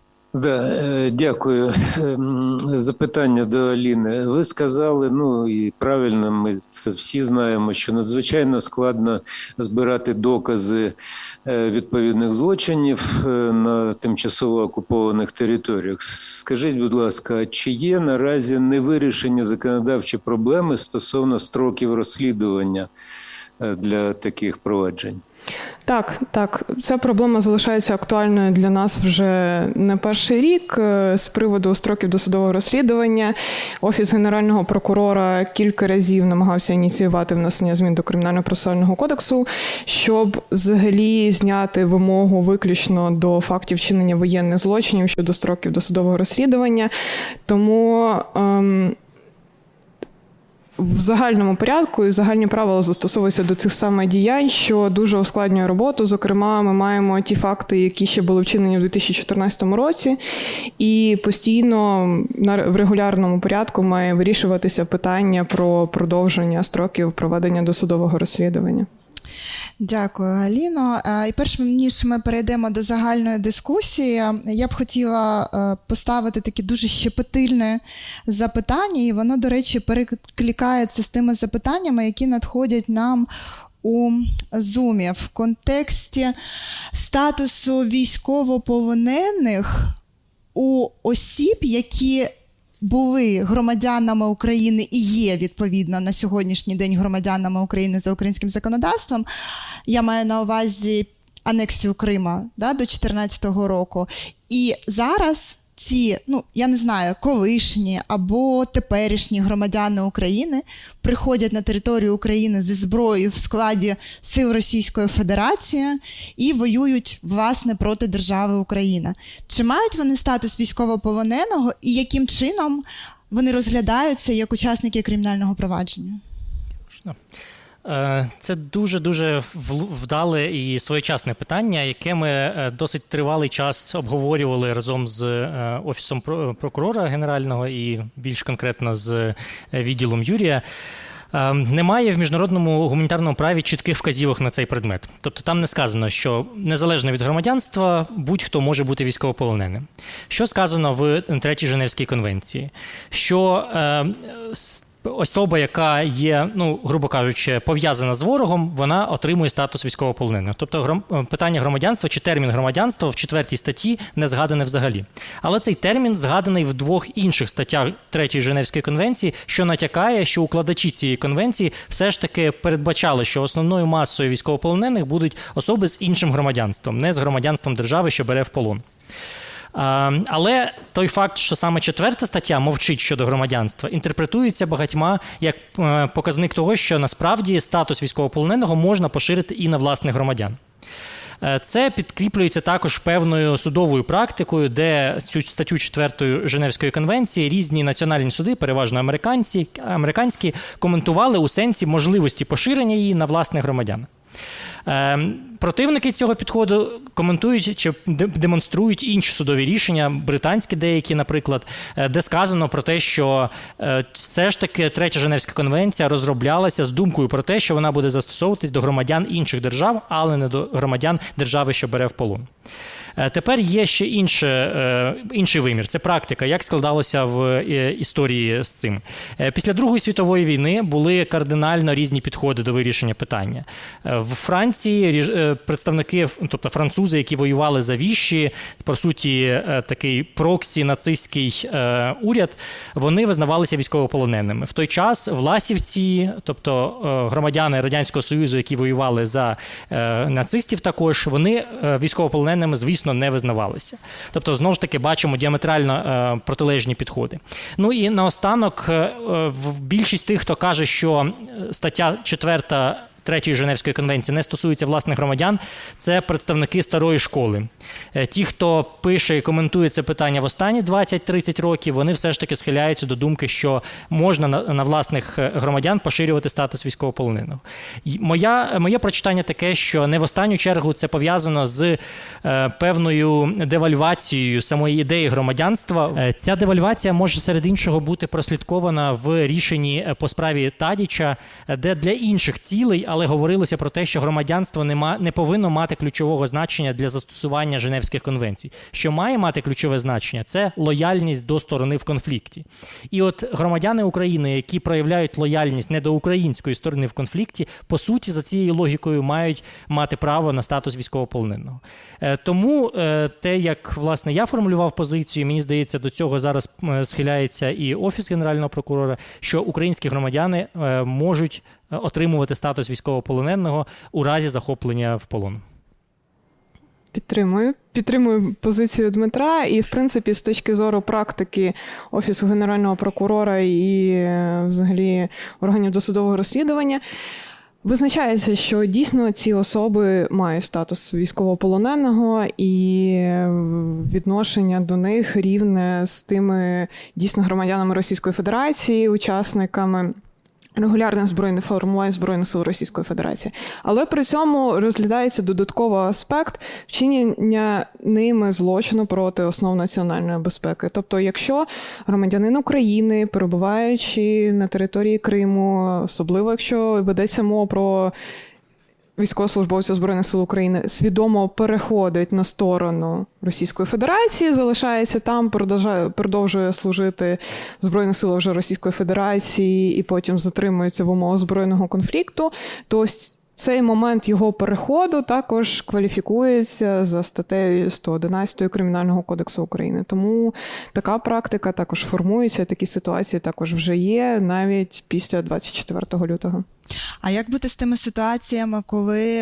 Дякую. Запитання до Аліни. Ви сказали, і правильно, ми це всі знаємо, що надзвичайно складно збирати докази відповідних злочинів на тимчасово окупованих територіях. Скажіть, будь ласка, чи є наразі невирішені законодавчі проблеми стосовно строків розслідування для таких проваджень? Так. Ця проблема залишається актуальною для нас вже не перший рік. З приводу строків досудового розслідування Офіс Генерального прокурора кілька разів намагався ініціювати внесення змін до Кримінального процесуального кодексу, щоб взагалі зняти вимогу виключно до фактів вчинення воєнних злочинів щодо строків досудового розслідування. Тому в загальному порядку і загальні правила застосовуються до цих саме діянь, що дуже ускладнює роботу. Зокрема, ми маємо ті факти, які ще були вчинені в 2014 році, і постійно в регулярному порядку має вирішуватися питання про продовження строків проведення досудового розслідування. Дякую, Галіно. І перш ніж ми перейдемо до загальної дискусії, я б хотіла поставити таке дуже щепетильне запитання, і воно, до речі, перекликається з тими запитаннями, які надходять нам у Zoom в контексті статусу військовополонених у осіб, які були громадянами України і є, відповідно, на сьогоднішній день громадянами України за українським законодавством, я маю на увазі анексію Крима, до 2014 року. І зараз ці, я не знаю, колишні або теперішні громадяни України приходять на територію України зі зброєю в складі сил Російської Федерації і воюють, власне, проти держави Україна. Чи мають вони статус військовополоненого і яким чином вони розглядаються як учасники кримінального провадження? Це дуже-дуже вдале і своєчасне питання, яке ми досить тривалий час обговорювали разом з Офісом прокурора Генерального і більш конкретно з відділом Юрія. Немає в міжнародному гуманітарному праві чітких вказівок на цей предмет. Тобто там не сказано, що незалежно від громадянства будь-хто може бути військовополоненим. Що сказано в Третій Женевській конвенції? Що особа, яка є, грубо кажучи, пов'язана з ворогом, вона отримує статус військовополоненого. Тобто питання громадянства чи термін громадянства в 4 статті не згадане взагалі. Але цей термін згаданий в 2 інших статтях Третьої Женевської конвенції, що натякає, що укладачі цієї конвенції все ж таки передбачали, що основною масою військовополонених будуть особи з іншим громадянством, не з громадянством держави, що бере в полон. Але той факт, що саме 4 стаття мовчить щодо громадянства, інтерпретується багатьма як показник того, що насправді статус військовополоненого можна поширити і на власних громадян. Це підкріплюється також певною судовою практикою, де цю статтю 4 Женевської конвенції різні національні суди, переважно американські, коментували у сенсі можливості поширення її на власних громадян. Противники цього підходу коментують чи демонструють інші судові рішення, британські деякі, наприклад, де сказано про те, що все ж таки Третя Женевська конвенція розроблялася з думкою про те, що вона буде застосовуватись до громадян інших держав, але не до громадян держави, що бере в полон. Тепер є ще інший вимір. Це практика, як складалося в історії з цим. Після Другої світової війни були кардинально різні підходи до вирішення питання. В Франції представники, тобто французи, які воювали за Віші, по суті, такий проксі-нацистський уряд, вони визнавалися військовополоненими. В той час власівці, тобто громадяни Радянського Союзу, які воювали за нацистів також, вони військовополоненими, звісно, не визнавалися. Тобто, знову ж таки, бачимо діаметрально протилежні підходи. І наостанок, більшість тих, хто каже, що стаття 4 Третьої Женевської конвенції не стосується власних громадян, це представники старої школи. Ті, хто пише і коментує це питання в останні 20-30 років, вони все ж таки схиляються до думки, що можна на власних громадян поширювати статус військовополоненого. Моє прочитання таке, що не в останню чергу це пов'язано з певною девальвацією самої ідеї громадянства. Ця девальвація може серед іншого бути прослідкована в рішенні по справі Тадіча, де для інших цілей, але говорилося про те, що громадянство не повинно мати ключового значення для застосування Женевських конвенцій. Що має мати ключове значення – це лояльність до сторони в конфлікті. І от громадяни України, які проявляють лояльність не до української сторони в конфлікті, по суті, за цією логікою мають мати право на статус військовополоненого. Тому те, як, власне, я формулював позицію, мені здається, до цього зараз схиляється і Офіс Генерального прокурора, що українські громадяни можуть отримувати статус військовополоненого у разі захоплення в полон. Підтримую позицію Дмитра і, в принципі, з точки зору практики Офісу Генерального прокурора і взагалі органів досудового розслідування, визначається, що дійсно ці особи мають статус військовополоненого і відношення до них рівне з тими дійсно громадянами Російської Федерації, учасниками регулярних збройних формувань Збройних сил Російської Федерації. Але при цьому розглядається додатковий аспект вчинення ними злочину проти основ національної безпеки. Тобто, якщо громадянин України, перебуваючи на території Криму, особливо якщо ведеться мова про військовослужбовця Збройних сил України, свідомо переходить на сторону Російської Федерації, залишається там, продовжує служити в Збройних силах вже Російської Федерації і потім затримується в умовах збройного конфлікту, то цей момент його переходу також кваліфікується за статтею 111 Кримінального кодексу України. Тому така практика також формується, такі ситуації також вже є навіть після 24 лютого. А як бути з тими ситуаціями, коли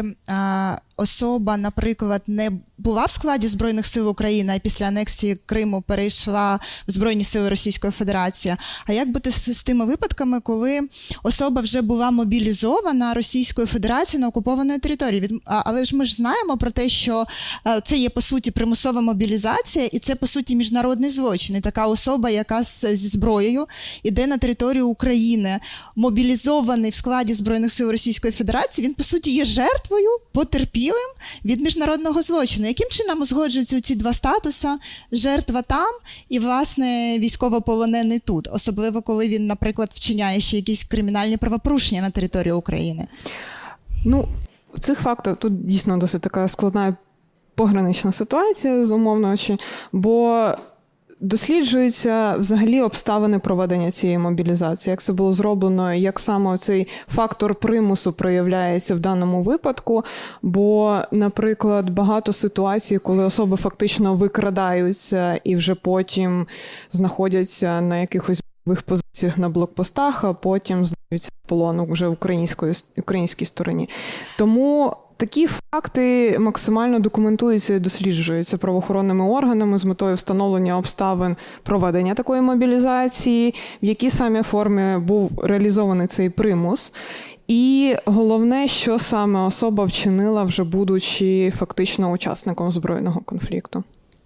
особа, наприклад, не була в складі Збройних сил України, а після анексії Криму перейшла в Збройні сили Російської Федерації? А як бути з тими випадками, коли особа вже була мобілізована Російською Федерацією на окупованій території? Але ж ми ж знаємо про те, що це є, по суті, примусова мобілізація, і це, по суті, міжнародний злочин. І така особа, яка зі зброєю іде на територію України, мобілізований в складі Збройних сил Російської Федерації, він, по суті, є жертвою, потерпілим від міжнародного злочину. Яким чином узгоджуються ці два статуси? Жертва там і, власне, військовополонений тут. Особливо, коли він, наприклад, вчиняє ще якісь кримінальні правопорушення на території України. Ну, цих фактів тут дійсно досить така складна погранична ситуація, умовно, бо досліджуються взагалі обставини проведення цієї мобілізації, як це було зроблено, як саме цей фактор примусу проявляється в даному випадку, бо, наприклад, багато ситуацій, коли особи фактично викрадаються і вже потім знаходяться на якихось бойових позиціях на блокпостах, а потім здаються в полон вже українській стороні. Тому такі факти максимально документуються і досліджуються правоохоронними органами з метою встановлення обставин проведення такої мобілізації, в якій саме формі був реалізований цей примус. І головне, що саме особа вчинила, вже будучи фактично учасником збройного конфлікту.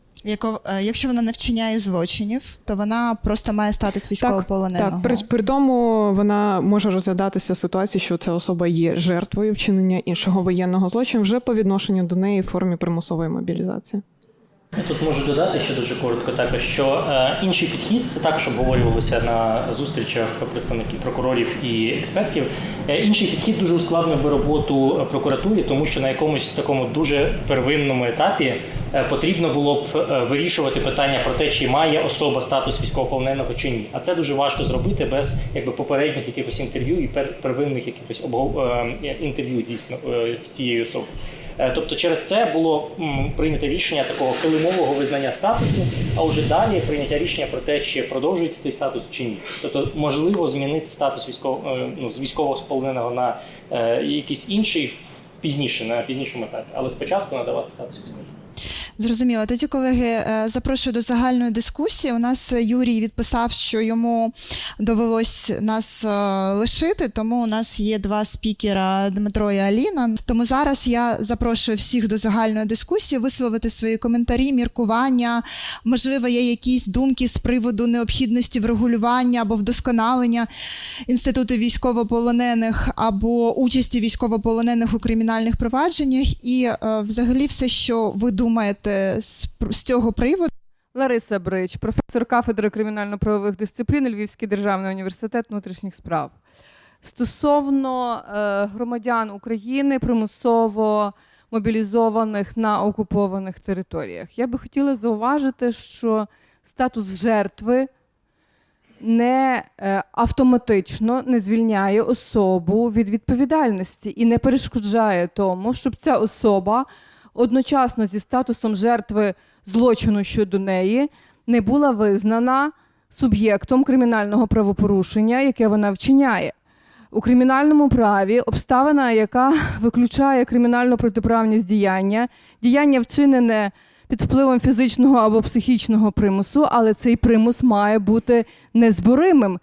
Якщо вона не вчиняє злочинів, то вона просто має статус військовополоненого. Так, при тому вона може розглядатися ситуація, що ця особа є жертвою вчинення іншого воєнного злочину вже по відношенню до неї в формі примусової мобілізації. Я тут можу додати ще дуже коротко також, що інший підхід, це також обговорювалося на зустрічах представників прокурорів і експертів, інший підхід дуже ускладнив би роботу прокуратури, тому що на якомусь такому дуже первинному етапі потрібно було б вирішувати питання про те, чи має особа статус військовополоненого чи ні. А це дуже важко зробити без попередніх якихось інтерв'ю і первинних якихось інтерв'ю дійсно з цією особою. Тобто через це було прийнято рішення такого килимового визнання статусу, а вже далі прийняття рішення про те, чи продовжується цей статус чи ні. Тобто можливо змінити статус з військовополоненого на якийсь інший пізніше, на пізнішому етапі, але спочатку надавати статус військового. Зрозуміло. Тоді, колеги, запрошую до загальної дискусії. У нас Юрій відписав, що йому довелось нас лишити, тому у нас є два спікера, Дмитро і Аліна. Тому зараз я запрошую всіх до загальної дискусії, висловити свої коментарі, міркування. Можливо, є якісь думки з приводу необхідності врегулювання або вдосконалення інституту військовополонених або участі військовополонених у кримінальних провадженнях. І взагалі все, що ви думаєте з цього приводу. Лариса Брич, професор кафедри кримінально-правових дисциплін, Львівський державний університет внутрішніх справ. Стосовно громадян України, примусово мобілізованих на окупованих територіях. Я би хотіла зауважити, що статус жертви не автоматично не звільняє особу від відповідальності і не перешкоджає тому, щоб ця особа одночасно зі статусом жертви злочину щодо неї не була визнана суб'єктом кримінального правопорушення, яке вона вчиняє. У кримінальному праві обставина, яка виключає кримінально протиправність діяння вчинене під впливом фізичного або психічного примусу, але цей примус має бути незборимим.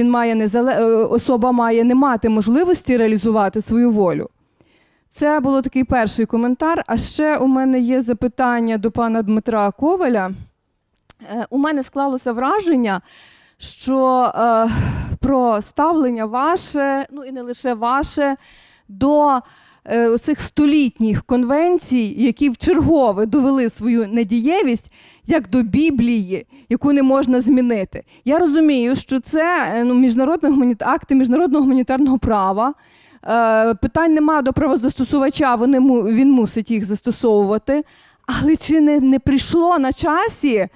Особа має не мати можливості реалізувати свою волю. Це було такий перший коментар. А ще у мене є запитання до пана Дмитра Коваля. У мене склалося враження, що про ставлення ваше, ну і не лише ваше, до цих столітніх конвенцій, які вчергове довели свою недієвість, як до Біблії, яку не можна змінити. Я розумію, що це акти міжнародного гуманітарного права. Питань нема до правозастосувача, він мусить їх застосовувати. Але чи не прийшло на часі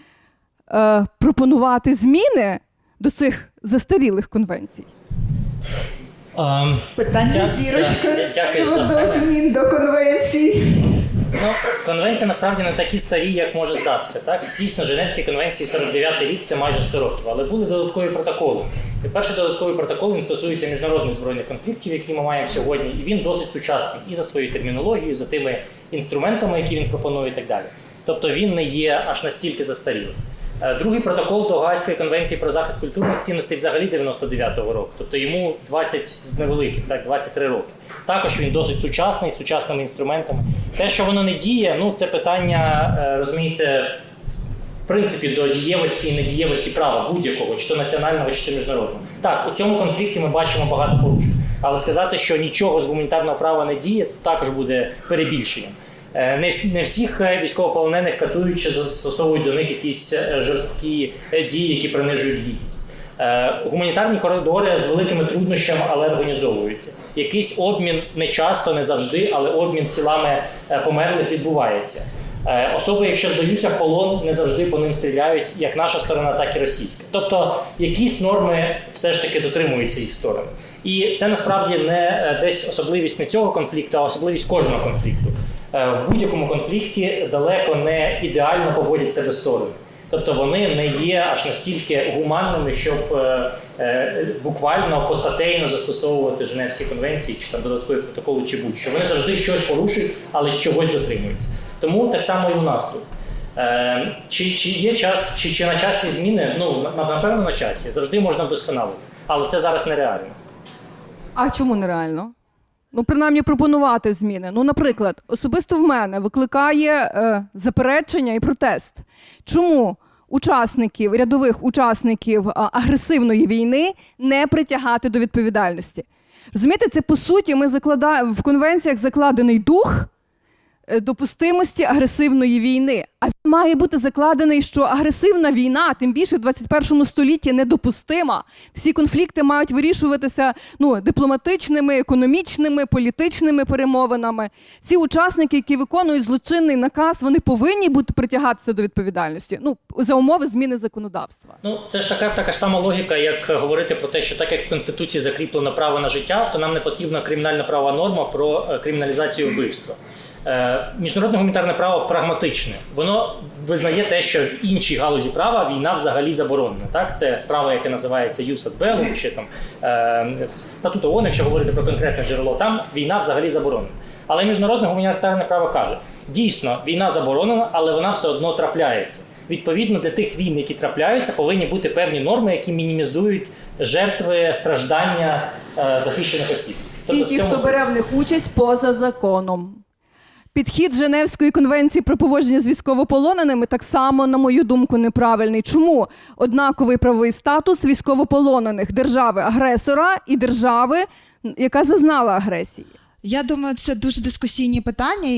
пропонувати зміни до цих застарілих конвенцій? Питання зірочкою Дякую за до запитання. змін до конвенції. Ну, конвенції насправді не такі старі, як може здатися. Так? Дійсно, Женевські конвенції 49-й рік – це майже 100 років, але були додаткові протоколи. І перший додатковий протокол він стосується міжнародних збройних конфліктів, які ми маємо сьогодні, і він досить сучасний і за своєю термінологією, за тими інструментами, які він пропонує і так далі. Тобто він не є аж настільки застарілий. Другий протокол до Гаазької конвенції про захист культурних цінностей взагалі 99-го року, тобто йому 20 з невеликих, так, 23 роки. Також він досить сучасний, з сучасними інструментами. Те, що воно не діє, ну це питання, розумієте, в принципі, до дієвості і недієвості права будь-якого, чи то національного, чи то міжнародного. Так, у цьому конфлікті ми бачимо багато порушень. Але сказати, що нічого з гуманітарного права не діє, також буде перебільшенням. Не всіх військовополонених катують чи застосовують до них якісь жорсткі дії, які принижують гідність. Гуманітарні коридори з великими труднощами, але організовуються. Якийсь обмін не часто, не завжди, але обмін тілами померлих відбувається. Особи, якщо здаються в полон, не завжди по ним стріляють, як наша сторона, так і російська. Тобто якісь норми все ж таки дотримуються їх сторони. І це насправді не десь особливість не цього конфлікту, а особливість кожного конфлікту. В будь-якому конфлікті далеко не ідеально поводять себе сторони. Тобто вони не є аж настільки гуманними, щоб буквально постатейно застосовувати Женевські конвенції, чи там додаткові протоколи, чи будь-що. Вони завжди щось порушують, але чогось дотримуються. Тому так само і у нас тут. Чи є час, чи на часі зміни? Ну, напевно, на часі. Завжди можна вдосконалити. Але це зараз нереально. А чому нереально? Ну, принаймні, пропонувати зміни. Ну, наприклад, особисто в мене викликає заперечення і протест. Чому рядових учасників агресивної війни не притягати до відповідальності? Розумієте, це, по суті, ми закладаємо в конвенціях закладений дух допустимості агресивної війни. А він має бути закладений, що агресивна війна, тим більше в 21 столітті, недопустима. Всі конфлікти мають вирішуватися дипломатичними, економічними, політичними перемовинами. Ці учасники, які виконують злочинний наказ, вони повинні бути притягатися до відповідальності. Ну, за умови зміни законодавства. Ну, це ж така ж сама логіка, як говорити про те, що так як в Конституції закріплено право на життя, то нам не потрібна кримінальна права норма про криміналізацію вбивства. Міжнародне гуманітарне право прагматичне. Воно визнає те, що в іншій галузі права війна взагалі заборонена. Так? Це право, яке називається «Jus ad bellum», чи там статут ООН, якщо говорити про конкретне джерело, там війна взагалі заборонена. Але міжнародне гуманітарне право каже, дійсно, війна заборонена, але вона все одно трапляється. Відповідно, для тих війн, які трапляються, повинні бути певні норми, які мінімізують жертви, страждання захищених осіб. Всі ті, хто бере в них участь поза законом. Підхід Женевської конвенції про поводження з військовополоненими так само, на мою думку, неправильний. Чому? Однаковий правовий статус військовополонених держави-агресора і держави, яка зазнала агресії. Я думаю, це дуже дискусійні питання,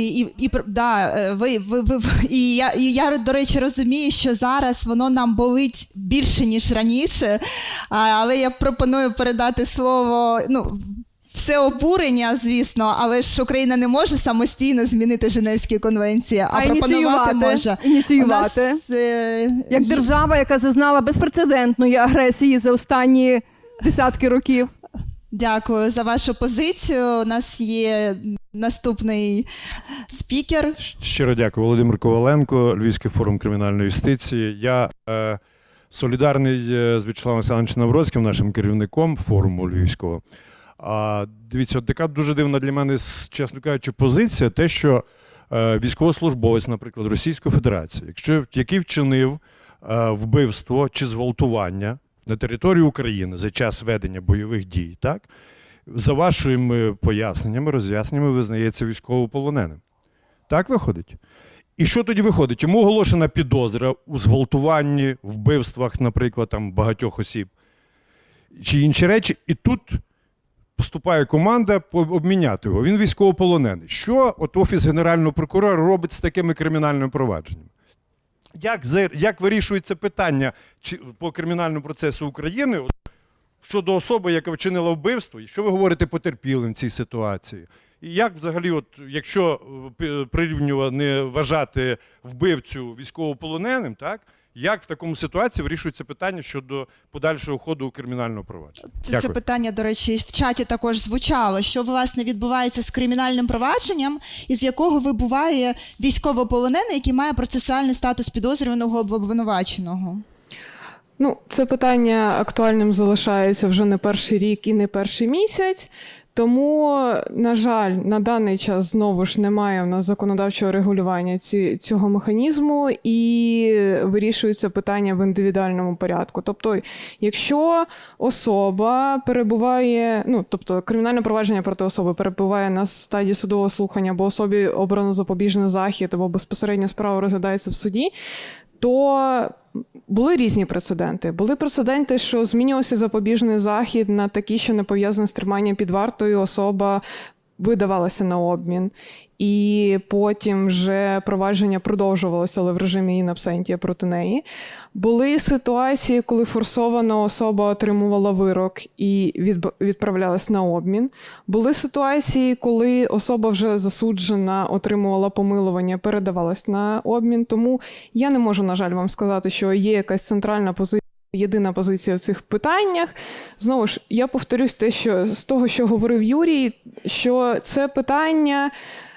я, до речі, розумію, що зараз воно нам болить більше, ніж раніше, але я пропоную передати слово, все обурення, звісно, але ж Україна не може самостійно змінити Женевські конвенції, а пропонувати може. Ініціювати. Як держава, яка зазнала безпрецедентної агресії за останні десятки років. Дякую за вашу позицію. У нас є наступний спікер. Щиро дякую. Володимир Коваленко, Львівський форум кримінальної юстиції. Я солідарний з В'ячеславом Олександровичем Навроцьким, нашим керівником форуму Львівського. Дивіться, така дуже дивна для мене, чесно кажучи, позиція, те, що військовослужбовець, наприклад, Російської Федерації, який вчинив вбивство чи зґвалтування на території України за час ведення бойових дій, так, за вашими поясненнями, роз'ясненнями визнається військовополоненим. Так виходить? І що тоді виходить? Йому оголошена підозра у зґвалтуванні, вбивствах, наприклад, там, багатьох осіб, чи інші речі, і тут поступає команда обміняти його. Він військовополонений. Що от Офіс Генерального прокурора робить з такими кримінальними провадженнями? Як вирішується питання по кримінальному процесу України щодо особи, яка вчинила вбивство, і що ви говорите потерпілим в цій ситуації? І як взагалі, якщо прирівнювати, не вважати вбивцю військовополоненим, так, Як в такому ситуації вирішується питання щодо подальшого ходу кримінального провадження? Це питання, до речі, в чаті також звучало, що, власне, відбувається з кримінальним провадженням, із якого вибуває військовополонений, який має процесуальний статус підозрюваного або обвинуваченого. Ну, це питання актуальним залишається вже не перший рік і не перший місяць. Тому, на жаль, на даний час знову ж немає в нас законодавчого регулювання цього механізму і вирішується питання в індивідуальному порядку. Тобто, якщо особа перебуває, тобто кримінальне провадження проти особи перебуває на стадії судового слухання, або особі обрано запобіжний захід, або безпосередньо справа розглядається в суді, то були різні прецеденти. Були прецеденти, що змінювався запобіжний захід на такі, що не пов'язані з триманням під вартою, особа видавалася на обмін. І потім вже провадження продовжувалося, але в режимі in absentia проти неї. Були ситуації, коли форсована особа отримувала вирок і відправлялась на обмін. Були ситуації, коли особа вже засуджена, отримувала помилування, передавалась на обмін. Тому я не можу, на жаль, вам сказати, що є якась центральна позиція, єдина позиція в цих питаннях. Знову ж, я повторюсь те, що з того, що говорив Юрій, що це питання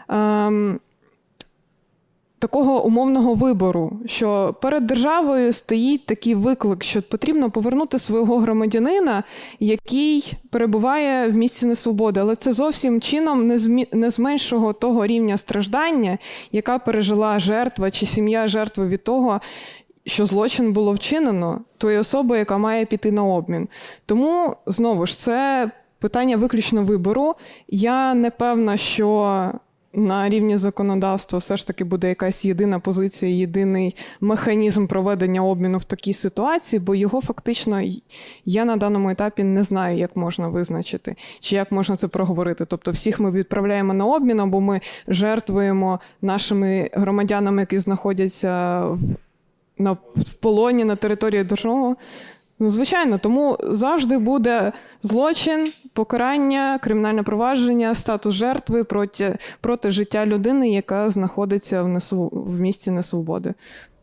такого умовного вибору, що перед державою стоїть такий виклик, що потрібно повернути свого громадянина, який перебуває в місці несвободи. Але це зовсім чином не зменшого того рівня страждання, яка пережила жертва чи сім'я жертви від того, що злочин було вчинено тої особи, яка має піти на обмін. Тому, знову ж, це питання виключно вибору. Я не певна, що на рівні законодавства все ж таки буде якась єдина позиція, єдиний механізм проведення обміну в такій ситуації, бо його фактично я на даному етапі не знаю, як можна визначити, чи як можна це проговорити. Тобто всіх ми відправляємо на обмін, або ми жертвуємо нашими громадянами, які знаходяться в полоні на території держави. Звичайно, тому завжди буде злочин, покарання, кримінальне провадження, статус жертви проти життя людини, яка знаходиться в місці несвободи.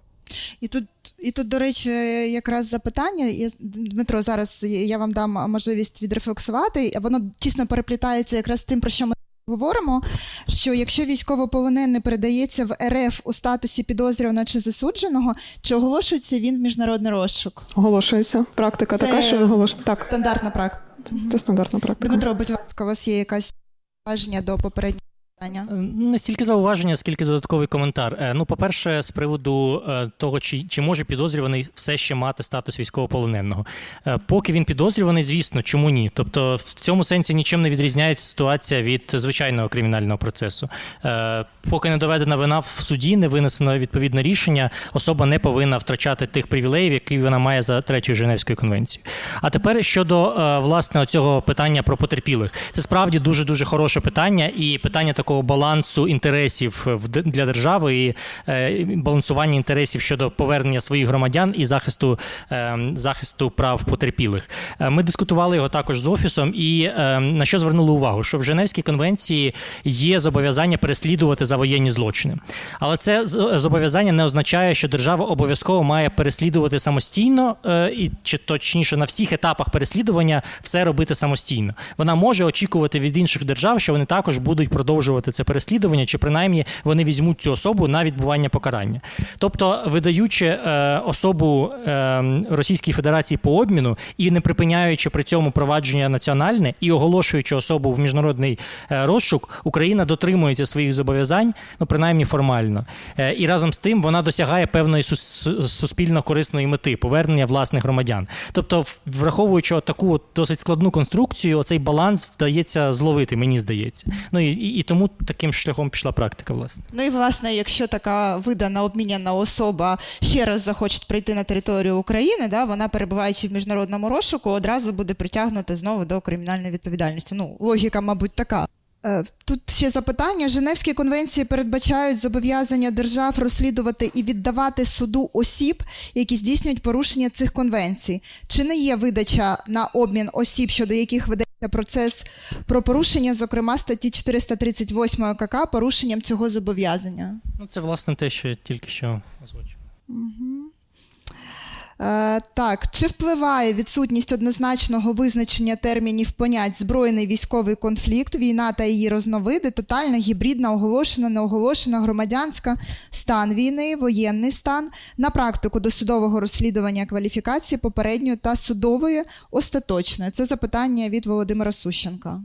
І тут, до речі, якраз запитання, Дмитро, зараз я вам дам можливість відрефлексувати, воно тісно переплітається якраз з тим, про що ми говоримо, що якщо військовополонений передається в РФ у статусі підозрюваного чи засудженого, чи оголошується він в міжнародний розшук? Оголошується. Практика така, що оголошується. Так. Стандартна практика. Це стандартна практика. Дмитро, будь ласка, у вас є якась зауваження до попереднього питання? Не стільки зауваження, скільки додатковий коментар. По-перше, з приводу того, чи може підозрюваний все ще мати статус військовополоненого. Поки він підозрюваний, звісно, чому ні? Тобто в цьому сенсі нічим не відрізняється ситуація від звичайного кримінального процесу. Поки не доведена вина в суді, не винесено відповідне рішення, особа не повинна втрачати тих привілеїв, які вона має за 3-ю Женевською конвенцією. А тепер щодо, власне, цього питання про потерпілих. Це справді дуже-дуже хороше питання, і питання такого балансу інтересів для держави і балансування інтересів щодо повернення своїх громадян і захисту прав потерпілих. Ми дискутували його також з Офісом і на що звернули увагу, що в Женевській конвенції є зобов'язання переслідувати за воєнні злочини. Але це зобов'язання не означає, що держава обов'язково має переслідувати самостійно, чи точніше на всіх етапах переслідування все робити самостійно. Вона може очікувати від інших держав, що вони також будуть продовжувати це переслідування, чи принаймні вони візьмуть цю особу на відбування покарання. Тобто, видаючи особу Російській Федерації по обміну і не припиняючи при цьому провадження національне і оголошуючи особу в міжнародний розшук, Україна дотримується своїх зобов'язань, принаймні формально. І разом з тим вона досягає певної суспільно-корисної мети – повернення власних громадян. Тобто, враховуючи таку досить складну конструкцію, оцей баланс вдається зловити, мені здається. І тому таким шляхом пішла практика, власне. І, власне, якщо така видана, обміняна особа ще раз захоче прийти на територію України, вона, перебуваючи в міжнародному розшуку, одразу буде притягнута знову до кримінальної відповідальності. Логіка, мабуть, така. Тут ще запитання. Женевські конвенції передбачають зобов'язання держав розслідувати і віддавати суду осіб, які здійснюють порушення цих конвенцій. Чи не є видача на обмін осіб, щодо яких ведеться процес про порушення, зокрема статті 438 КК, порушенням цього зобов'язання? Це, власне, те, що я тільки що озвучив. Угу. Так, чи впливає відсутність однозначного визначення термінів понять збройний військовий конфлікт, війна та її різновиди, тотальна, гібридна, оголошена, неоголошена, громадянська, стан війни, воєнний стан, на практику досудового розслідування кваліфікації попередньої та судової остаточної? Це запитання від Володимира Сущенка.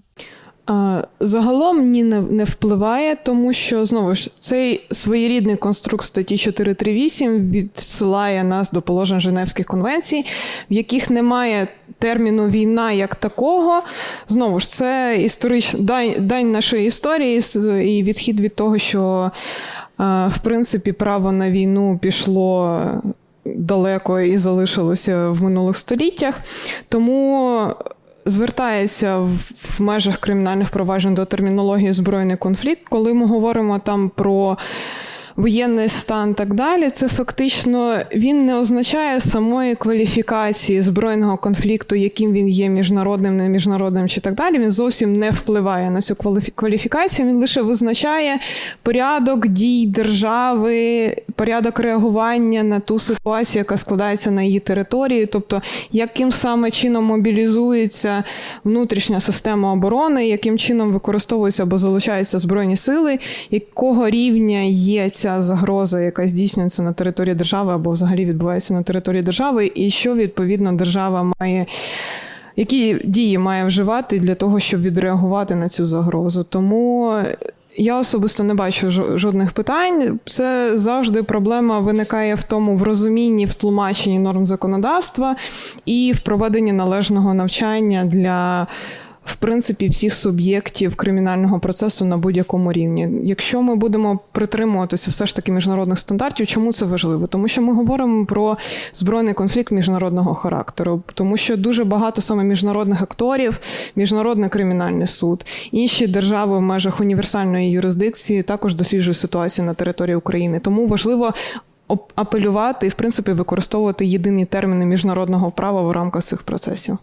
Загалом ні, не впливає, тому що, знову ж, цей своєрідний конструкт статті 438 відсилає нас до положень Женевських конвенцій, в яких немає терміну «війна» як такого. Знову ж, це дань нашої історії і відхід від того, що, в принципі, право на війну пішло далеко і залишилося в минулих століттях. Тому звертається в межах кримінальних проваджень до термінології збройний конфлікт. Коли ми говоримо там про воєнний стан і так далі, це фактично він не означає самої кваліфікації збройного конфлікту, яким він є міжнародним, не міжнародним чи так далі. Він зовсім не впливає на цю кваліфікацію, він лише визначає порядок дій держави, порядок реагування на ту ситуацію, яка складається на її території, тобто яким саме чином мобілізується внутрішня система оборони, яким чином використовуються або залучаються збройні сили, якого рівня є ця загроза, яка здійснюється на території держави або взагалі відбувається на території держави, і що, відповідно, держава має, які дії має вживати для того, щоб відреагувати на цю загрозу. Тому я особисто не бачу жодних питань. Це завжди проблема виникає в розумінні, в тлумаченні норм законодавства і в проведенні належного навчання для, в принципі, всіх суб'єктів кримінального процесу на будь-якому рівні. Якщо ми будемо притримуватися все ж таки міжнародних стандартів, чому це важливо? Тому що ми говоримо про збройний конфлікт міжнародного характеру, тому що дуже багато саме міжнародних акторів, Міжнародний кримінальний суд, інші держави в межах універсальної юрисдикції також досліджують ситуацію на території України. Тому важливо апелювати і, в принципі, використовувати єдині терміни міжнародного права в рамках цих процесів.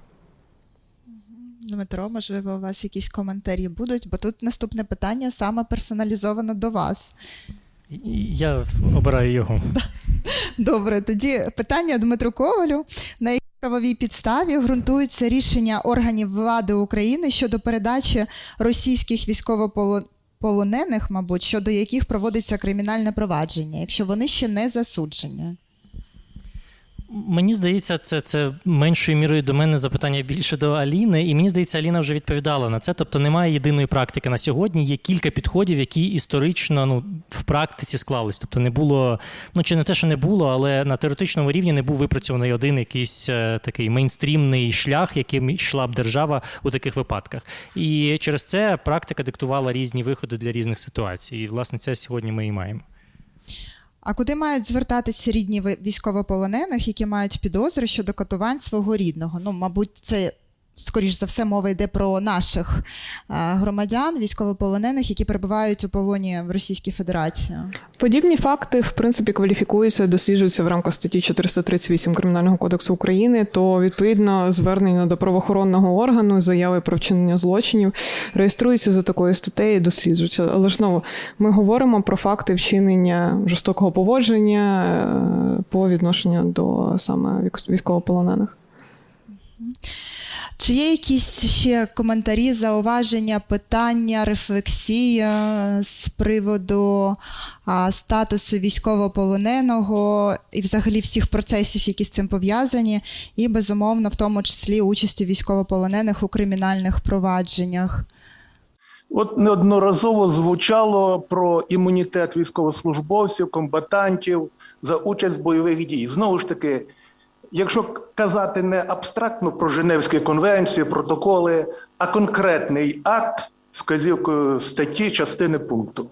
Дмитро, можливо, у вас якісь коментарі будуть, бо тут наступне питання саме персоналізоване до вас. Я обираю його. Добре, тоді питання Дмитру Ковалю. На якій правовій підставі ґрунтується рішення органів влади України щодо передачі російських військовополонених, мабуть, щодо яких проводиться кримінальне провадження, якщо вони ще не засуджені? Мені здається, це меншою мірою до мене запитання більше до Аліни, і мені здається, Аліна вже відповідала на це. Тобто немає єдиної практики на сьогодні, є кілька підходів, які історично в практиці склались. Тобто не було, чи не те, що не було, але на теоретичному рівні не був випрацьований один якийсь такий мейнстрімний шлях, яким йшла б держава у таких випадках. І через це практика диктувала різні виходи для різних ситуацій. І, власне, це сьогодні ми і маємо. А куди мають звертатися рідні військовополонених, які мають підозри щодо катувань свого рідного? Мабуть, це, скоріш за все, мова йде про наших громадян, військовополонених, які перебувають у полоні в Російській Федерації. Подібні факти, в принципі, кваліфікуються, досліджуються в рамках статті 438 Кримінального кодексу України, то, відповідно, звернення до правоохоронного органу, заяви про вчинення злочинів реєструються за такою статтею і досліджуються. Але ж, знову, ми говоримо про факти вчинення жорстокого поводження по відношенню до саме військовополонених. Чи є якісь ще коментарі, зауваження, питання, рефлексії з приводу статусу військовополоненого і взагалі всіх процесів, які з цим пов'язані, і, безумовно, в тому числі участю військовополонених у кримінальних провадженнях? От неодноразово звучало про імунітет військовослужбовців, комбатантів за участь в бойових діях. Знову ж таки, якщо казати не абстрактно про Женевські конвенції, протоколи, а конкретний акт з вказівкою статті, частини, пункту.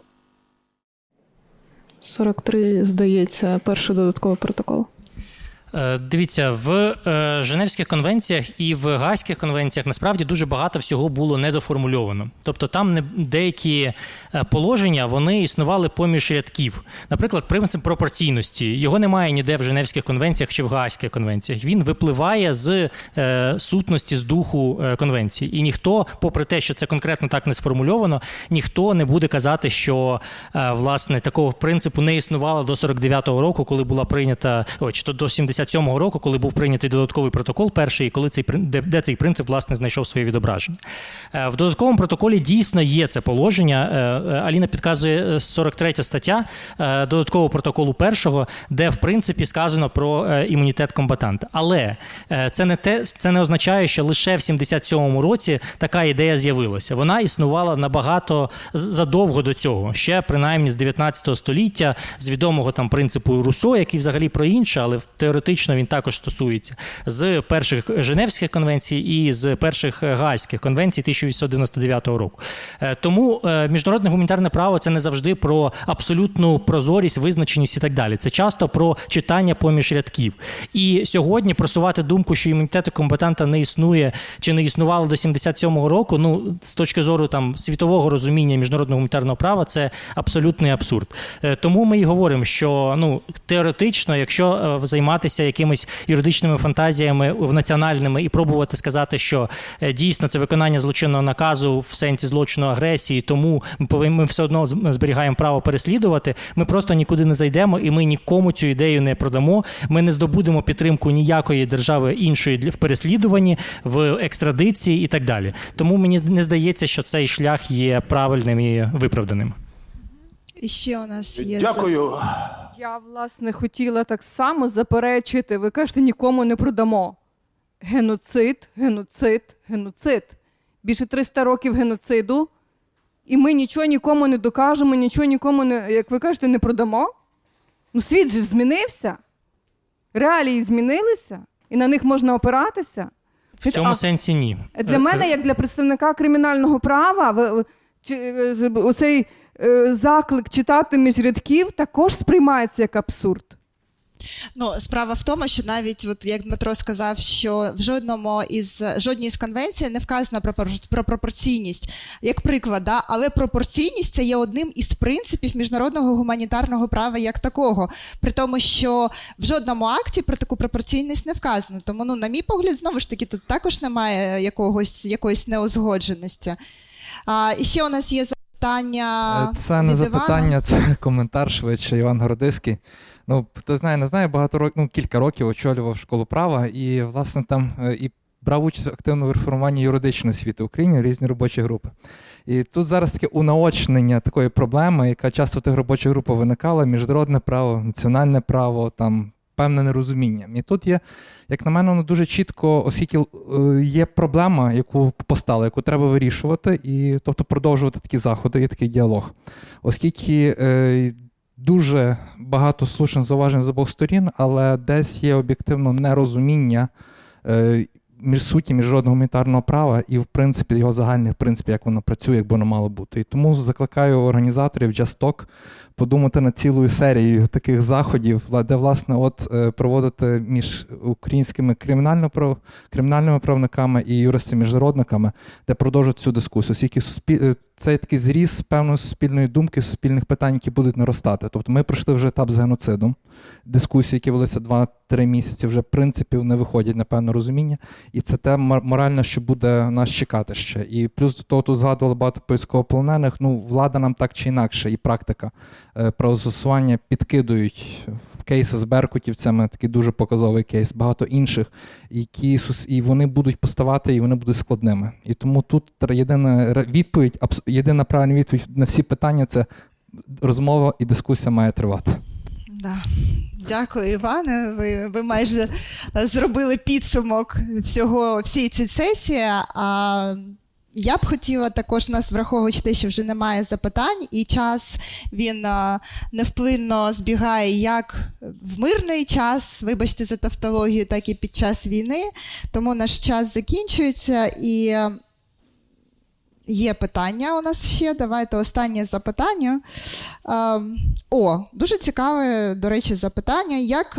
43, здається, перший додатковий протокол. Дивіться, в Женевських конвенціях і в Гаазьких конвенціях насправді дуже багато всього було недоформульовано. Тобто там деякі положення, вони існували поміж рядків. Наприклад, принцип пропорційності. Його немає ніде в Женевських конвенціях чи в Гаазьких конвенціях. Він випливає з сутності, з духу конвенції. І ніхто, попри те, що це конкретно так не сформульовано, ніхто не буде казати, що, власне, такого принципу не існувало до 49-го року, коли була прийнята, чи то до 70 77-го року, коли був прийнятий додатковий протокол перший, і коли де цей принцип, власне, знайшов своє відображення. В додатковому протоколі дійсно є це положення. Аліна підказує 43 стаття додаткового протоколу першого, де, в принципі, сказано про імунітет комбатанта. Але це не означає, що лише в 77-му році така ідея з'явилася. Вона існувала набагато задовго до цього, ще принаймні з 19 століття, з відомого там принципу Руссо, який взагалі про інше, але теоретично він також стосується, з перших Женевських конвенцій і з перших Гаазьких конвенцій 1899 року. Тому міжнародне гуманітарне право – це не завжди про абсолютну прозорість, визначеність і так далі. Це часто про читання поміж рядків. І сьогодні просувати думку, що імунітету комбатанта не існує чи не існувало до 77-го року, ну, з точки зору там світового розуміння міжнародного гуманітарного права, це абсолютний абсурд. Тому ми і говоримо, що теоретично, якщо займатися якимись юридичними фантазіями національними і пробувати сказати, що дійсно це виконання злочинного наказу в сенсі злочину агресії, тому ми все одно зберігаємо право переслідувати, ми просто нікуди не зайдемо і ми нікому цю ідею не продамо, ми не здобудемо підтримку ніякої держави іншої в переслідуванні, в екстрадиції і так далі. Тому мені не здається, що цей шлях є правильним і виправданим. І ще у нас є... Дякую. Я, власне, хотіла так само заперечити. Ви кажете, нікому не продамо. Геноцид, геноцид, геноцид. Більше 300 років геноциду, і ми нічого нікому не докажемо, нічого нікому, не, як ви кажете, не продамо. Ну, світ же змінився. Реалії змінилися, і на них можна опиратися. В цьому сенсі ні. Для мене, як для представника кримінального права, оцей заклик читати між рядків також сприймається як абсурд. Ну, справа в тому, що навіть, от, як Дмитро сказав, що в жодній з конвенцій не вказано про пропорційність, як приклад, да? Але пропорційність – це є одним із принципів міжнародного гуманітарного права як такого, при тому, що в жодному акті про таку пропорційність не вказано. Тому, на мій погляд, знову ж таки, тут також немає якоїсь неузгодженості. І ще у нас є запитання. Це не запитання, це коментар швидше. Іван Городиський. Хто знає, не знає, кілька років очолював школу права і, власне, там і брав участь активно в реформуванні юридичної освіти в Україні, різні робочі групи. І тут зараз таке унаочнення такої проблеми, яка часто в тих робочих групах виникала: міжнародне право, національне право, там певне нерозуміння. І тут є, як на мене, дуже чітко, оскільки є проблема, яку постала, яку треба вирішувати, і, тобто, продовжувати такі заходи і такий діалог. Оскільки дуже багато слушних зауважень з обох сторін, але десь є об'єктивно нерозуміння суті міжнародного гуманітарного права і, в принципі, його загальних принципів, як воно працює, як би воно мало бути. І тому закликаю організаторів Just Talk подумати над цілою серією таких заходів, де, власне, проводити між українськими кримінальними правниками і юристами-міжнародниками, де продовжувати цю дискусію. Оскільки це такий зріз певної суспільної думки, суспільних питань, які будуть наростати. Тобто ми пройшли вже етап з геноцидом, дискусії, які велися 2-3 місяці, вже принципів не виходять на певне розуміння, і це те морально, що буде нас чекати ще. І плюс до того, тут згадували багато військовополонених, влада нам так чи інакше, і практика правозастосування підкидують кейси з беркутівцями, такий дуже показовий кейс, багато інших, і вони будуть поставати, і вони будуть складними. І тому тут єдина правильна відповідь на всі питання – це розмова і дискусія має тривати. Да. Дякую, Іване. Ви майже зробили підсумок всієї цієї сесії. Я б хотіла також, нас враховуючи те, що вже немає запитань, і час він невплинно збігає як в мирний час, вибачте за тавтологію, так і під час війни. Тому наш час закінчується, і є питання у нас ще. Давайте останнє запитання. Дуже цікаве, до речі, запитання.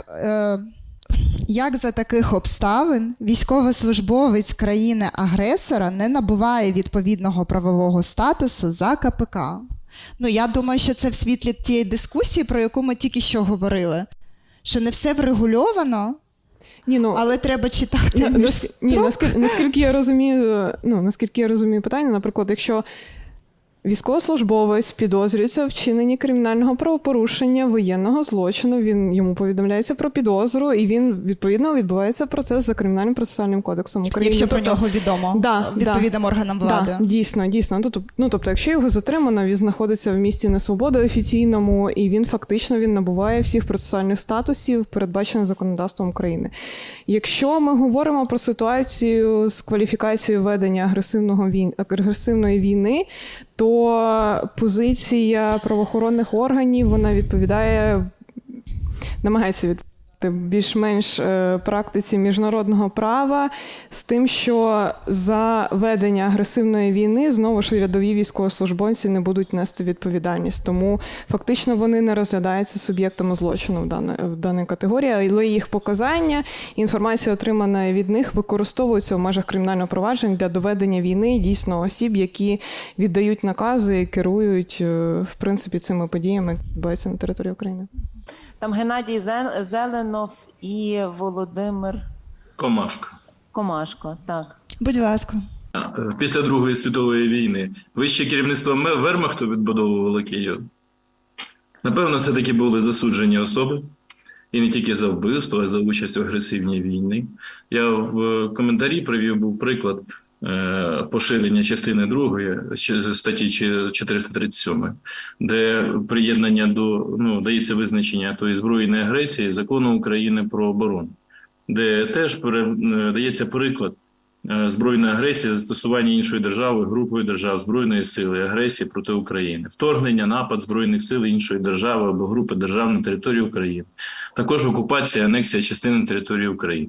Як за таких обставин військовослужбовець країни-агресора не набуває відповідного правового статусу за КПК? Я думаю, що це в світлі тієї дискусії, про яку ми тільки що говорили. Що не все врегульовано, але треба читати між... Наскільки я розумію питання, наприклад, якщо Військовослужбовець підозрюється в вчиненні кримінального правопорушення, воєнного злочину, йому повідомляється про підозру, і відповідно відбувається процес за Кримінальним процесуальним кодексом України. Якщо про нього відомо відповідним органам влади. Дійсно. Тобто, якщо його затримано, він знаходиться в місті несвободи офіційному, і він фактично набуває всіх процесуальних статусів, передбачених законодавством України. Якщо ми говоримо про ситуацію з кваліфікацією ведення агресивної війни, то позиція правоохоронних органів, вона намагається відповідати більш-менш практиці міжнародного права з тим, що за ведення агресивної війни знову ж рядові військовослужбовці не будуть нести відповідальність. Тому фактично вони не розглядаються суб'єктами злочину в даній категорії, але їх показання, інформація, отримана від них, використовується в межах кримінального провадження для доведення війни дійсно осіб, які віддають накази і керують, в принципі, цими подіями, які відбуваються на території України. Там Геннадій Зеленов і Володимир Комашко, так. Будь ласка. Після Другої світової війни вище керівництво Вермахту відбудовувало Київ. Напевно, все-таки були засуджені особи. І не тільки за вбивство, а й за участь в агресивній війні. Я в коментарі привів був приклад поширення частини 2 статті 437, де приєднання дається визначення тої збройної агресії Закону України про оборону, де теж дається приклад збройної агресії, застосування іншої держави, групою держав, збройної сили, агресії проти України, вторгнення, напад збройних сил іншої держави або групи держав на територію України, також окупація, анексія частини території України.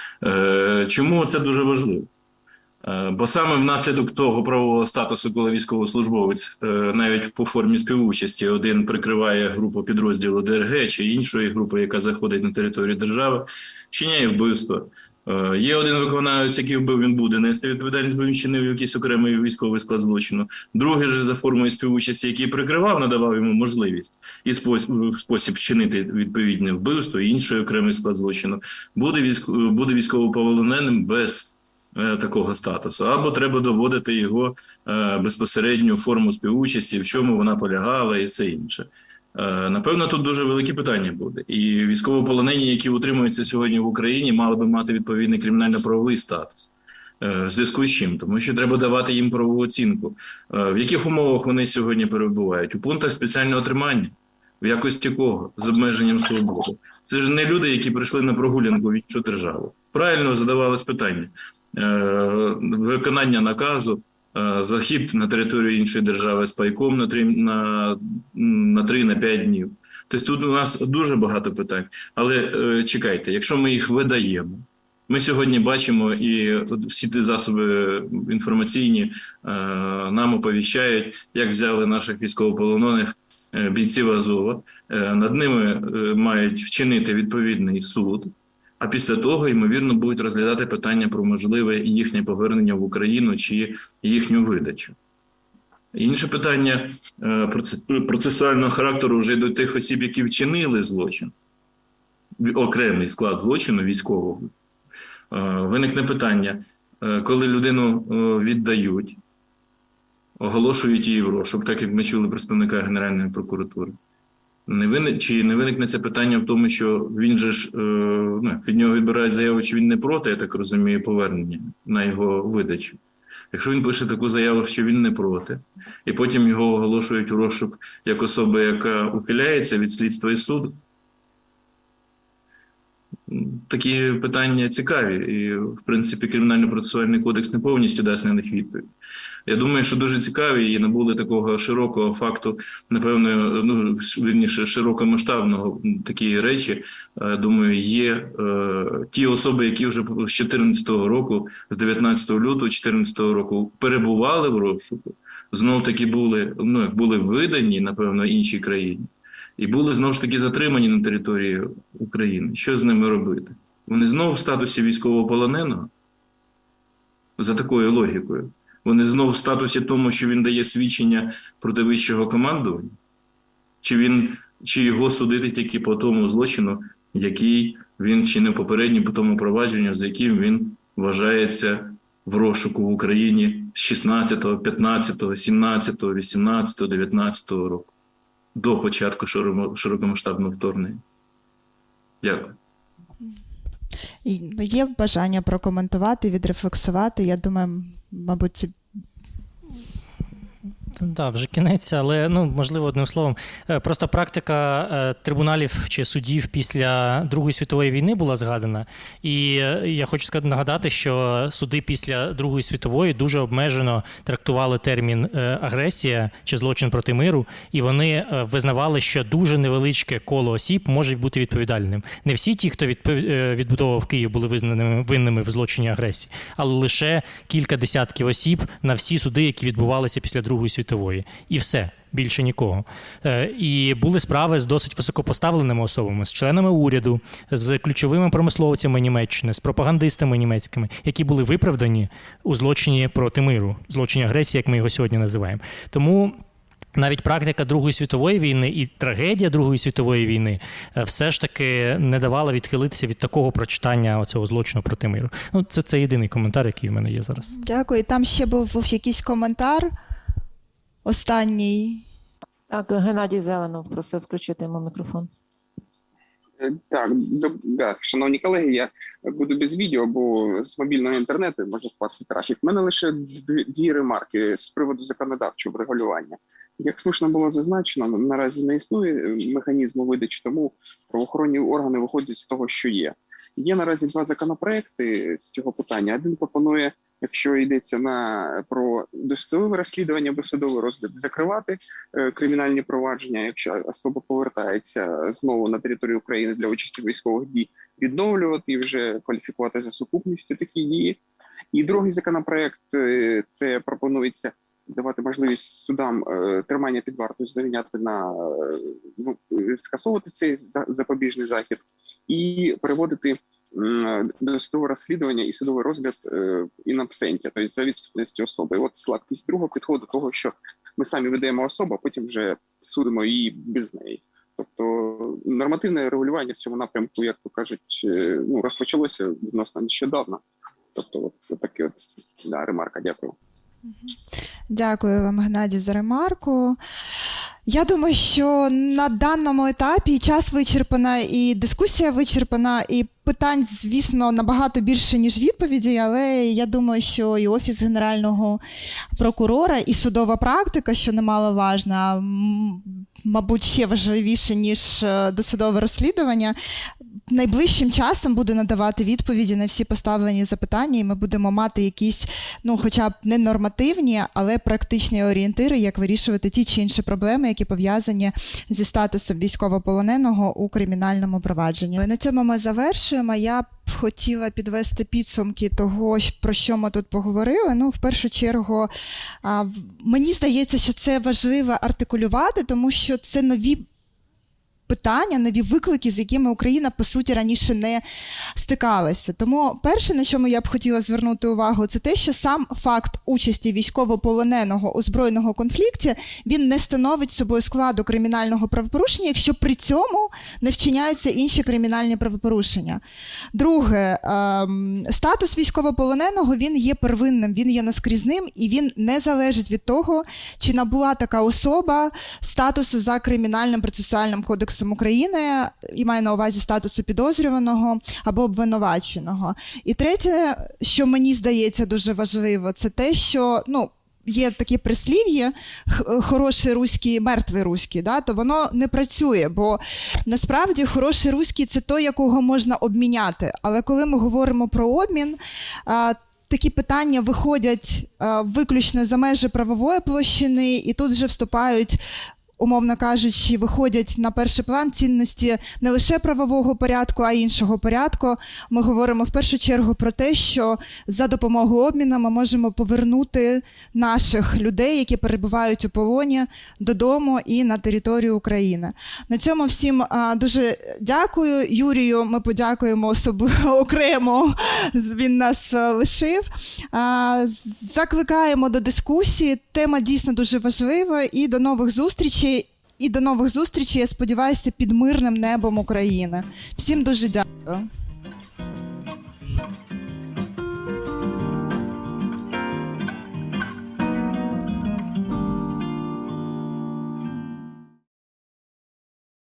Чому це дуже важливо? Бо саме внаслідок того правового статусу, коли військовослужбовець навіть по формі співучасті один прикриває групу підрозділу ДРГ чи іншої групи, яка заходить на територію держави, вчиняє вбивство. Є один виконавець, який вбив, він буде нести відповідальність, бо він чинив якийсь окремий військовий склад злочину. Другий же за формою співучасті, який прикривав, надавав йому можливість і спосіб вчинити відповідне вбивство і інший окремий склад злочину, буде військовополоненим без такого статусу. Або треба доводити його безпосередню форму співучасті, в чому вона полягала і все інше. Напевно, тут дуже велике питання буде. І військовополонені, які утримуються сьогодні в Україні, мали би мати відповідний кримінально-правовий статус. В зв'язку з чим? Тому що треба давати їм правову оцінку. В яких умовах вони сьогодні перебувають? У пунктах спеціального тримання. В якості кого? З обмеженням свободи. Це ж не люди, які прийшли на прогулянку в іншу державу. Правильно задавалось питання. Виконання наказу, захід на територію іншої держави з пайком на 3-5 днів. Тобто тут у нас дуже багато питань. Але чекайте, якщо ми їх видаємо, ми сьогодні бачимо, і всі ті засоби інформаційні нам оповіщають, як взяли наших військовополонених бійців Азова. Над ними мають вчинити відповідний суд. А після того, ймовірно, будуть розглядати питання про можливе їхнє повернення в Україну чи їхню видачу. Інше питання процесуального характеру вже до тих осіб, які вчинили злочин, окремий склад злочину військового. Виникне питання, коли людину віддають, оголошують її в розшук, так як ми чули представника Генеральної прокуратури. Чи не виникне це питання в тому, що він же ж, від нього відбирають заяву, чи він не проти, я так розумію, повернення на його видачу. Якщо він пише таку заяву, що він не проти, і потім його оголошують у розшук як особа, яка ухиляється від слідства і суду, такі питання цікаві, і, в принципі, Кримінально-процесуальний кодекс не повністю дасть на них відповідь. Я думаю, що дуже цікаві і набули такого широкого факту, напевно, широкомасштабного такі речі, думаю, є ті особи, які вже з 2014 року, з 19 лютого 2014 року перебували в розшуку, знов-таки були видані, напевно, іншій країні. І були, знову ж таки, затримані на території України. Що з ними робити? Вони знову в статусі військовополоненого? За такою логікою. Вони знову в статусі тому, що він дає свідчення проти вищого командування? Чи його судити тільки по тому злочину, який він чинив попередньо, по тому провадженню, за яким він вважається в розшуку в Україні з 16-го, 15-го, 17-го, 18-го, 19-го року, до початку широкомасштабного вторгнення. Дякую. Є бажання прокоментувати, відрефлексувати. Я думаю, мабуть, це... Так, вже кінець, але, можливо, одним словом, просто практика трибуналів чи судів після Другої світової війни була згадана. І я хочу нагадати, що суди після Другої світової дуже обмежено трактували термін агресія чи злочин проти миру, і вони визнавали, що дуже невеличке коло осіб може бути відповідальним. Не всі ті, хто відбудовував Київ, були визнаними винними в злочині агресії, але лише кілька десятків осіб на всі суди, які відбувалися після Другої світової. І все, більше нікого. І були справи з досить високопоставленими особами, з членами уряду, з ключовими промисловцями Німеччини, з пропагандистами німецькими, які були виправдані у злочині проти миру, злочині агресії, як ми його сьогодні називаємо. Тому навіть практика Другої світової війни і трагедія Другої світової війни все ж таки не давала відхилитися від такого прочитання оцього злочину проти миру. Це єдиний коментар, який в мене є зараз. Дякую. Там ще був якийсь коментар. Останній. Так, Геннадій Зеленов просив включити йому мікрофон. Так, шановні колеги, я буду без відео, бо з мобільного інтернету може впасти трафік. У мене лише дві ремарки з приводу законодавчого врегулювання. Як слушно було зазначено, наразі не існує механізму видачі, тому правоохоронні органи виходять з того, що є. Є наразі два законопроекти з цього питання. Один пропонує, якщо йдеться про досудове розслідування, досудовий розгляд, закривати кримінальні провадження, якщо особа повертається знову на територію України для участі в військових дій, відновлювати і вже кваліфікувати за сукупністю такі дії. І другий законопроект, це пропонується давати можливість судам тримання під вартою заміняти скасовувати цей запобіжний захід і переводити досудове розслідування і судовий розгляд in absentia, тобто за відсутності особи. І от слабкість другого підходу того, що ми самі ведемо особу, а потім вже судимо її без неї. Тобто нормативне регулювання в цьому напрямку, як то кажуть, розпочалося відносно нещодавно. Тобто така ремарка. Дякую. Дякую вам, Геннадій, за ремарку. Я думаю, що на даному етапі час вичерпана, і дискусія вичерпана, і питань, звісно, набагато більше, ніж відповіді, але я думаю, що і Офіс Генерального прокурора, і судова практика, що немаловажна, мабуть, ще важливіше, ніж досудове розслідування, найближчим часом буде надавати відповіді на всі поставлені запитання, і ми будемо мати якісь, хоча б не нормативні, але практичні орієнтири, як вирішувати ті чи інші проблеми, які пов'язані зі статусом військовополоненого у кримінальному провадженні. На цьому ми завершуємо. Я б хотіла підвести підсумки того, про що ми тут поговорили. В першу чергу, мені здається, що це важливо артикулювати, тому що це нові питання, нові виклики, з якими Україна, по суті, раніше не стикалася. Тому перше, на чому я б хотіла звернути увагу, це те, що сам факт участі військовополоненого у збройному конфлікті, він не становить собою складу кримінального правопорушення, якщо при цьому не вчиняються інші кримінальні правопорушення. Друге, статус військовополоненого, він є первинним, він є наскрізним, і він не залежить від того, чи набула така особа статусу за Кримінальним процесуальним кодексом України, і маю на увазі статусу підозрюваного або обвинуваченого. І третє, що мені здається дуже важливо, це те, що, є таке прислів'я «хороший руський, мертвий руський», то воно не працює, бо насправді хороший руський – це той, якого можна обміняти. Але коли ми говоримо про обмін, такі питання виходять виключно за межі правової площини, і тут вже вступають, умовно кажучи, виходять на перший план цінності не лише правового порядку, а й іншого порядку. Ми говоримо в першу чергу про те, що за допомогою обміну ми можемо повернути наших людей, які перебувають у полоні, додому і на територію України. На цьому всім дуже дякую. Юрію ми подякуємо окремо, він нас лишив. Закликаємо до дискусії. Тема дійсно дуже важлива. І до нових зустрічей. Я сподіваюся, під мирним небом України. Всім дуже дякую.